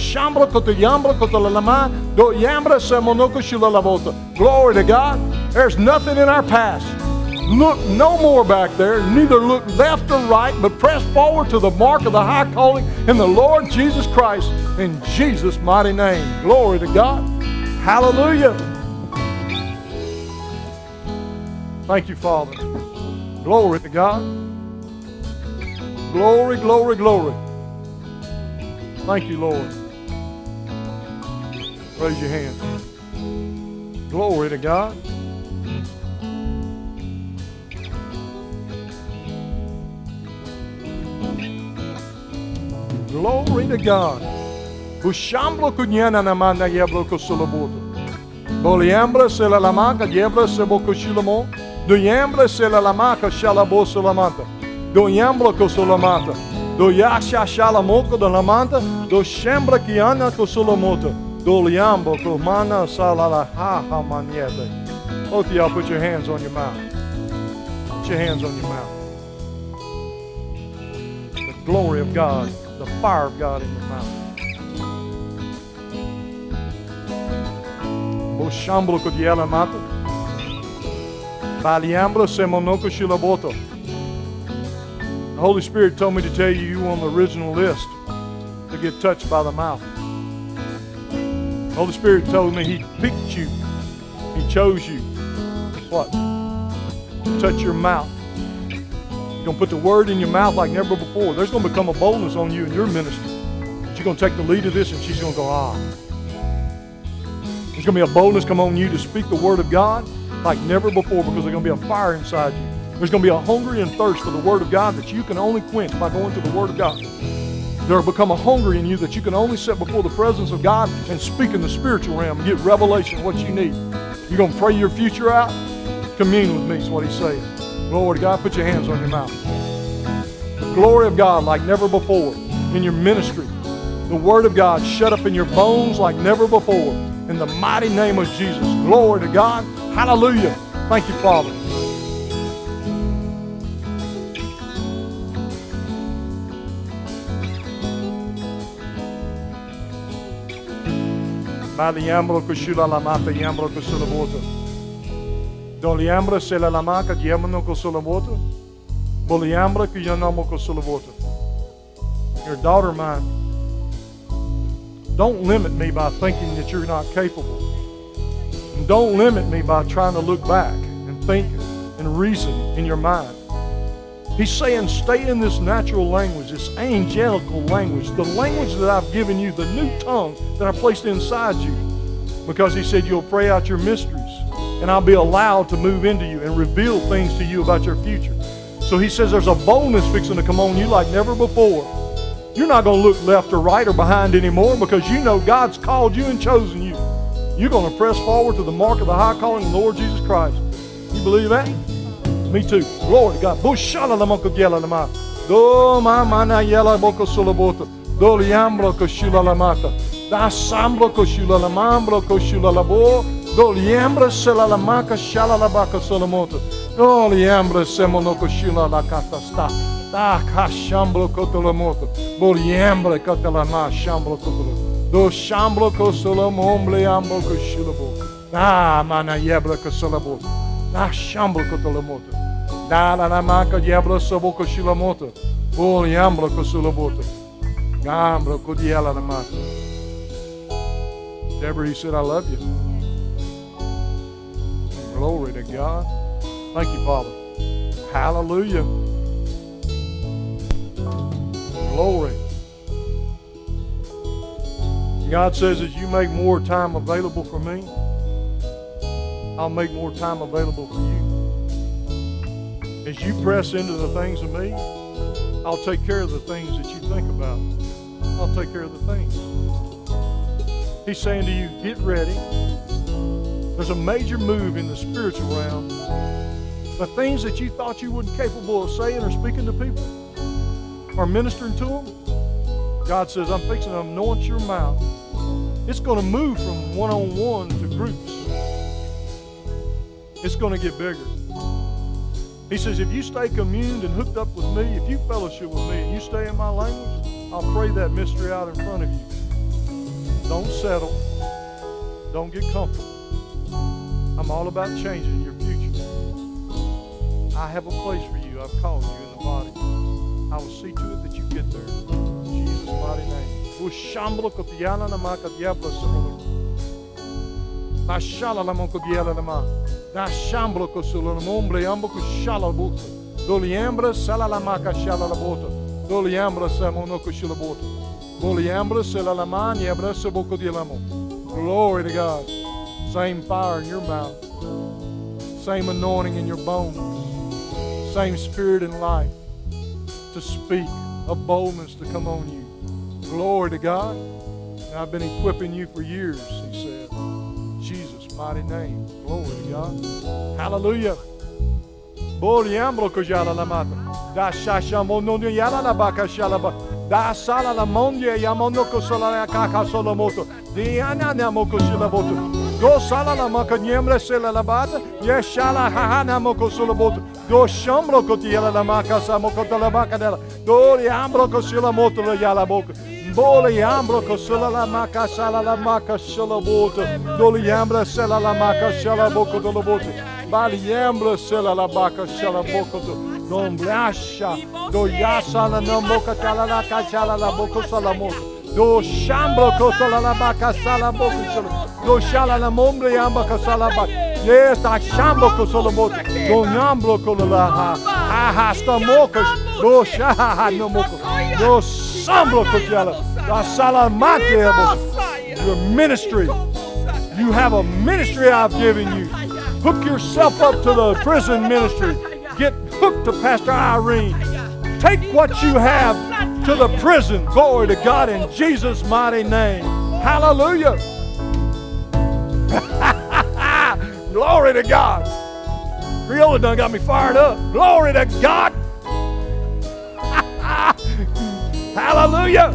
to God. There's nothing in our past. Look no more back there, neither look left or right, but press forward to the mark of the high calling in the Lord Jesus Christ, in Jesus' mighty name. Glory to God. Hallelujah. Thank you, Father. Glory to God. Glory, glory, glory. Thank you, Lord. Raise your hand. Glory to God. Glory to God. Bushamblo kunyana namana yeblo kosoloboto. Boliambra se la lamaka yebra se bokoshilamo. Doyambra se la lamaka shalabo solamanta. Doyambra kosolamanta. Doyasha shalamoko de lamanta. Do shembra kiana kosolomoto. Doliambo komana salala ha ha maniete. Both of y'all put your hands on your mouth. Put your hands on your mouth. The glory of God. The fire of God in your mouth. Boshamblo kodiela mata. Baliamblo semonoko shilaboto. The Holy Spirit told me to tell you were on the original list to get touched by the mouth. The Holy Spirit told me He picked you. He chose you. What? To touch your mouth. You're going to put the word in your mouth like never before. There's going to become a boldness on you in your ministry. She's going to take the lead of this and she's going to go, ah. There's going to be a boldness come on you to speak the word of God like never before, because there's going to be a fire inside you. There's going to be a hunger and thirst for the word of God that you can only quench by going to the word of God. There will become a hunger in you that you can only sit before the presence of God and speak in the spiritual realm and get revelation of what you need. You're going to pray your future out? Commune with me is what He's saying. Glory to God. Put your hands on your mouth. The glory of God like never before in your ministry. The word of God shut up in your bones like never before. In the mighty name of Jesus. Glory to God. Hallelujah. Thank you, Father. Maliambro kushula lamata yambro kusulaboto. Doliambra se la lamaka diamano kusulaboto. Boliambra kuyanamo kusulaboto. Your daughter mine. Don't limit me by thinking that you're not capable. And don't limit me by trying to look back and think and reason in your mind. He's saying stay in this natural language, this angelical language, the language that I've given you, the new tongue that I placed inside you. Because He said you'll pray out your mysteries and I'll be allowed to move into you and reveal things to you about your future. So He says there's a boldness fixing to come on you like never before. You're not going to look left or right or behind anymore, because you know God's called you and chosen you. You're going to press forward to the mark of the high calling of the Lord Jesus Christ. You believe that? Me too. Glory to God. Bushala la moko yela la ma. Do ma mana yela boko soloboto. Do liambro koshula la mata. Da sambro koshula la mambro koshula la bo. Do liambro sela la maka shala la baka solomoto. Do liambro semono koshula la katasta. Da kashambro kotolomoto. Bo liambro kotalama shambro kotolo. Do shambro kosola momble ambro koshula bo. Da mana yebra kosoloboto. Da shambro kotolomoto. Da la la maka yebra sobo koshilamoto. Bo liambro kosoloboto. Gambro kodiela la mata. Deborah, He said, I love you. Glory to God. Thank you, Father. Hallelujah. Glory. God says, as you make more time available for me, I'll make more time available for you. As you press into the things of me, I'll take care of the things that you think about. I'll take care of the things. He's saying to you, get ready. There's a major move in the spiritual realm. The things that you thought you weren't capable of saying or speaking to people or ministering to them, God says, I'm fixing to anoint your mouth. It's going to move from one-on-one to groups. It's going to get bigger. He says, if you stay communed and hooked up with me, if you fellowship with me and you stay in my language, I'll pray that mystery out in front of you. Don't settle. Don't get comfortable. I'm all about changing your future. I have a place for you. I've called you in the body. I will see to it that you get there. In Jesus' mighty name. Ushamblo kotiana na maka diablo samolo. Bashala la monko diela la ma. Da shamblo kosulo na mombre ambo kushala bota. Doliembra sala la maka shala la bota. Doliembra samono kushula bota. Doliembra sala la man yebra saboko dielamo. Glory to God. Same fire in your mouth. Same anointing in your bones. Same spirit and life to speak, a boldness to come on you. Glory to God. And I've been equipping you for years, he said. In Jesus' mighty name. Glory to God. Hallelujah. Da shashamono yala la baka shalaba. Da sala la monye yamono kosola kaka solomoto. Diana namoko shilaboto. Do sala la makanyemre sela la bata. Yeshala hahana moko soloboto. Do shambro kotiela la maka samoko la baka dela. Do yambro kosila moto la yala boka. Bole yambro kosila la maka sala la maka shilaboto. Do yambra sela la maka shalaboko doloboto. Bali yambra sela la baka shalaboko do. Don blasha. Do yasala na moka tala la kachala la boko salamoto. Do shambro kotola la baka sala boko shala. Do shala la mombre yamba kasala baka. Yes, da shambro kosola moto. Do nyambro kola ha. Ha ha stamokos. Do shaha no moko. Do sambro kotiala. Da sala mate. Your ministry. You have a ministry I've given you. Hook yourself up to the prison ministry. Get hooked to Pastor Irene. Take what you have to the prison. Glory to God in Jesus' mighty name. Hallelujah. Glory to God. Creola done got me fired up. Glory to God. Hallelujah.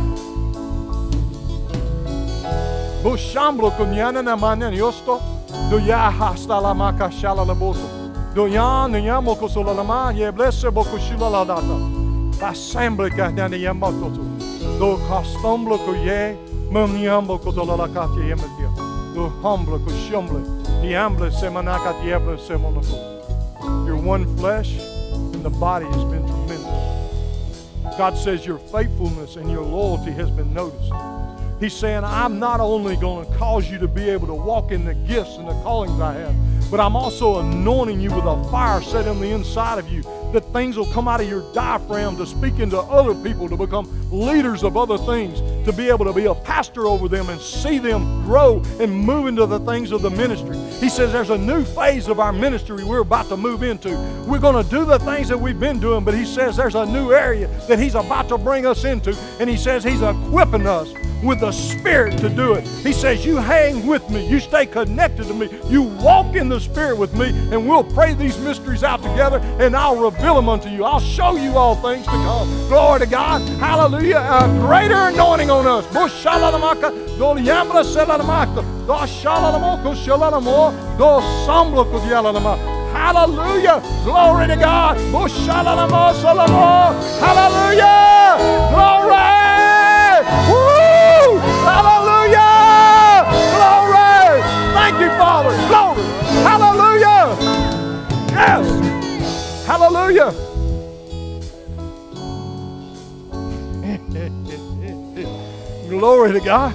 Bushamblo kunyana na manen yosto. Do ya hasta la maka shala la boto. Do ya nyamo kosola la ma ye blesse bokushila la data. Assemble kahdani yamoto. Do kastomblo kuye munyambo kotola la katia yemetia. Do humble kushumble. Diamble semanaka diablo semonoko. You're one flesh and the body has been tremendous. God says your faithfulness and your loyalty has been noticed. He's saying, I'm not only going to cause you to be able to walk in the gifts and the callings I have, but I'm also anointing you with a fire set on the inside of you, that things will come out of your diaphragm to speak into other people, to become leaders of other things, to be able to be a pastor over them and see them grow and move into the things of the ministry. He says there's a new phase of our ministry we're about to move into. We're going to do the things that we've been doing, but he says there's a new area that he's about to bring us into, and he says he's equipping us with the Spirit to do it. He says, you hang with me, you stay connected to me, you walk in the Spirit with me, and we'll pray these mysteries out together, and I'll reveal them unto you. I'll show you all things to come. Glory to God. Hallelujah. A greater anointing on us. Hallelujah. Glory to God. Hallelujah. Glory. Woo! Hallelujah! Glory! Thank you, Father. Glory! Hallelujah! Yes! Hallelujah! Glory to God.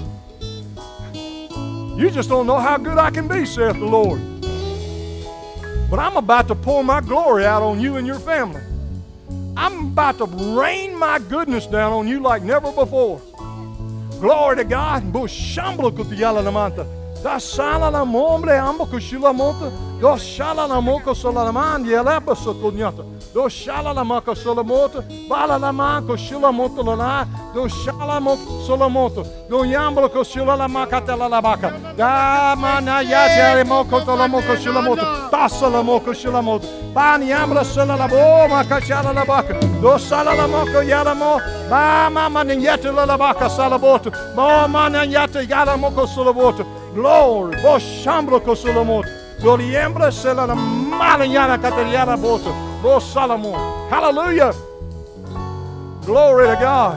You just don't know how good I can be, saith the Lord. But I'm about to pour my glory out on you and your family. I'm about to rain my goodness down on you like never before. Glory to God. Bushamblo kutiyala namanta. Da sala la mombre ambo kushila monta. Do shala la moko solaman yelapa sokunyata. Do shala la maka solamoto. Bala la man kushila monta lana. Do shala moko solamoto. Do yamblo kushila la makatela la baka. Da mana yate moko tolamoko shilamoto. Tasa la moko shilamoto. Ban yambla sala la bo makachala la baka. Do sala la moko yalamo. Ba mama nyete la baka salaboto. Ba mana yate yala moko solaboto. Glory. Bo shamblo kosolamoto. Doliembra sela la malayana catariana boto. Bo Solomon. Hallelujah. Glory to God.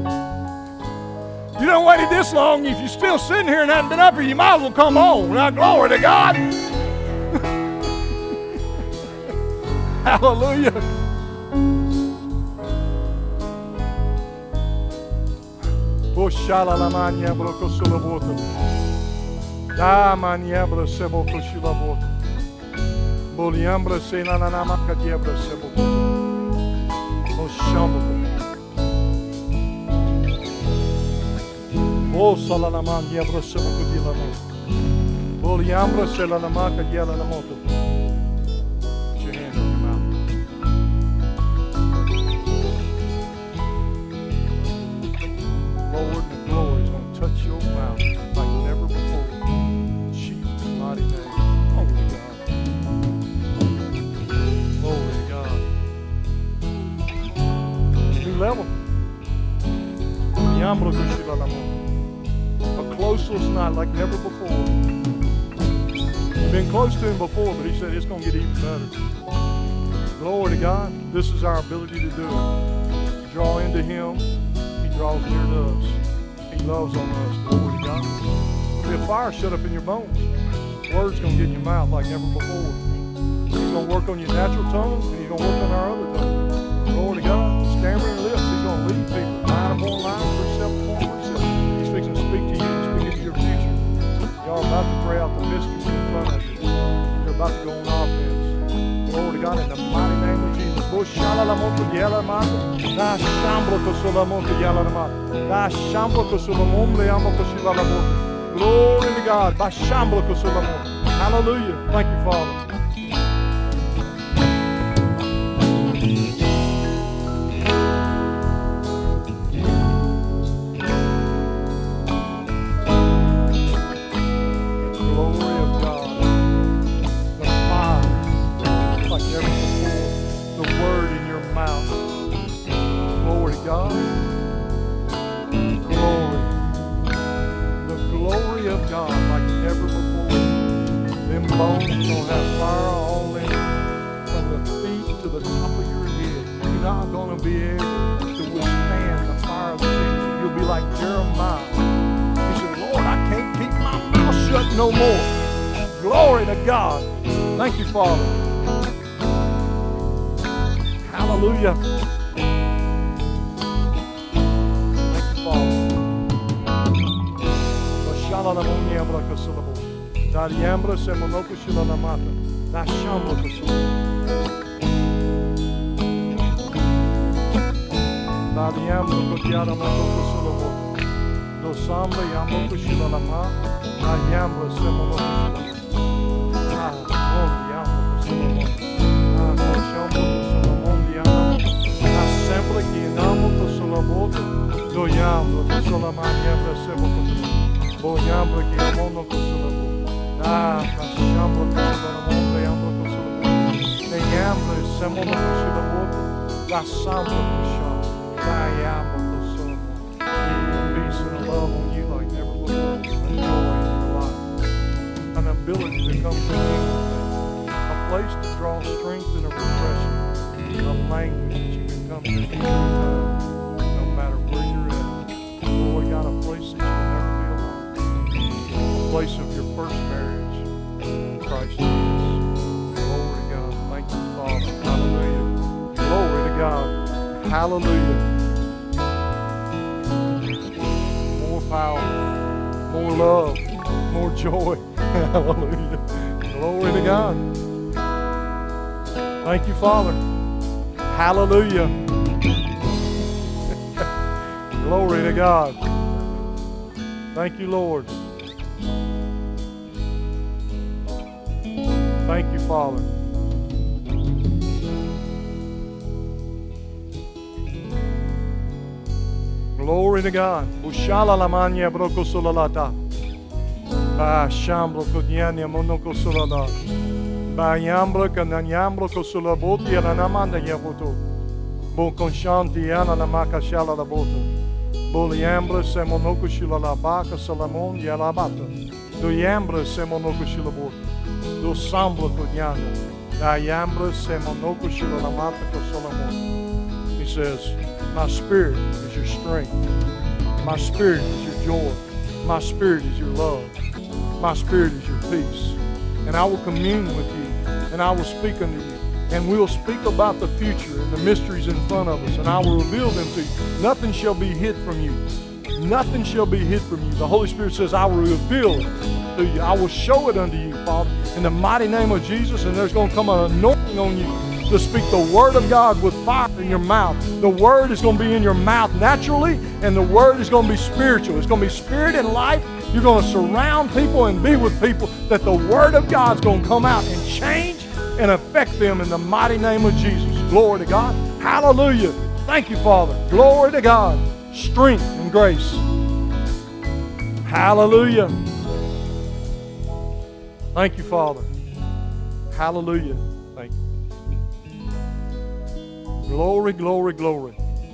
You don't waited this long. If you're still sitting here and haven't been up here, you might as well come home. Now, glory to God. Hallelujah. Boshala la maniabra kosulabota. Da maniabra sebo kosulabota. Boliambra se na namaka diabra sebo. Boshamba. Bosala la maniabra sebo kodilamo. Boliambra se la namaka diala la moto. Put your hand on your mouth. Lord, the glory is going to touch your mouth like never before. In Jesus' mighty name. Glory to God. Glory to God. New level. A closeness night like never before. You've been close to him before, but he said it's going to get even better. Glory to God. This is our ability to do it. Draw into him. He draws near to us. He loves on us. Glory to God. There'll be a fire shut up in your bones. Word's going to get in your mouth like never before. He's going to work on your natural tongue, and he's going to work on our other tongue. Glory to God. Stammering lips. He's going to lead people. Line upon line, precept upon precept. He's fixing to speak to you and speak into your future. Y'all about to pray out the mysteries in front of you. You're about to go on offense. Glory to God in the mighty name of Jesus. Boshala la moto yela mata. Da shambro kosola moto yela la mata. Da shambro kosola momble amo kosola la moto. Glory to God. Ba shambro kosola moto. Hallelujah. Thank you, Father. No more. Glory to God. Thank you, Father. Hallelujah. Thank you, Father. Bashala la moniambra kasulabo. Dariambra se monoko shila la mata. Da shambra kasulabo. Dariambra kotiara monoko kasulabo. Do samba yambo kushila la mata. Ayambra semono assembla que namo sulla boca do yambra sulla maniambra semono boyambra que amono sulla boca assembla sulla mano yambra sulla boca yambra semono sulla boca la sambla kusham yambra sulla peace and love on you like never before. An ability to come to you, a place to draw strength and a refreshing, a language that you can come to anytime, no matter where you're at. Lord, got a place that you'll never be alone. A place of your first marriage, Christ Jesus. Glory to God. Thank you, Father. Hallelujah. Glory to God. Hallelujah. More power, more love, more joy. Hallelujah. Glory to God. Thank you, Father. Hallelujah. Glory to God. Thank you, Lord. Thank you, Father. Glory to God. Ushala la mania broko solalata. Ba shamblo kodiania monoko solada. Ba yamblo kananyamblo kosolaboti anamanda yaboto. Bon conscianti ana namaka shala la boto. Boliambra se monoko shilala baka salamon yalabata. Do yambra se monoko shilaboto. Do samblo kodiana. Da yambra se monoko shilala mata kosolamon. He says, my spirit is your strength. My spirit is your joy. My spirit is your love. My spirit is your peace. And I will commune with you, and I will speak unto you. and we'll speak about the future and the mysteries in front of us, and I will reveal them to you. Nothing shall be hid from you. Nothing shall be hid from you. The Holy Spirit says, I will reveal it to you. I will show it unto you, Father, in the mighty name of Jesus, and there's going to come an anointing on you to speak the Word of God with fire in your mouth. The Word is going to be in your mouth naturally, and the Word is going to be spiritual. It's going to be spirit and life. You're going to surround people and be with people that the Word of God is going to come out and change and affect them in the mighty name of Jesus. Glory to God. Hallelujah. Thank you, Father. Glory to God. Strength and grace. Hallelujah. Thank you, Father. Hallelujah. Thank you. Glory, glory, glory.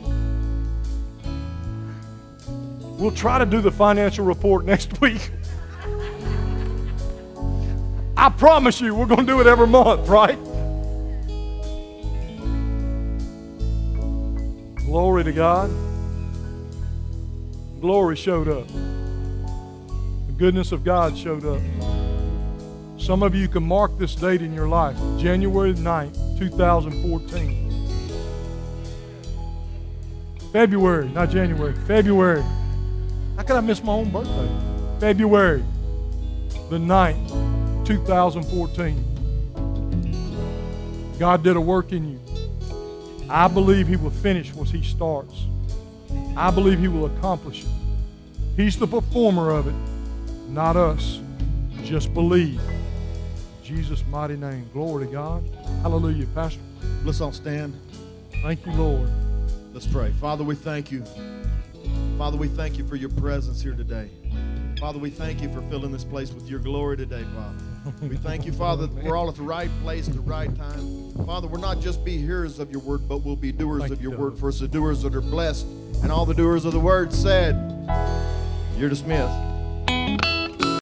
We'll try to do the financial report next week. I promise you, we're going to do it every month, right? Glory to God. Glory showed up. The goodness of God showed up. Some of you can mark this date in your life, January 9th, 2014. February, not January, February. How could I miss my own birthday? February the 9th, 2014. God did a work in you. I believe He will finish what He starts. I believe He will accomplish it. He's the performer of it, not us. Just believe. In Jesus' mighty name. Glory to God. Hallelujah. Pastor. Let's all stand. Thank you, Lord. Let's pray. Father, we thank you. Father, we thank you for your presence here today. Father, we thank you for filling this place with your glory today, Father. We thank you, Father, that we're all at the right place at the right time. Father, we're not just be hearers of your word, but we'll be doers of your word. For us, the doers that are blessed, and all the doers of the word said, you're dismissed.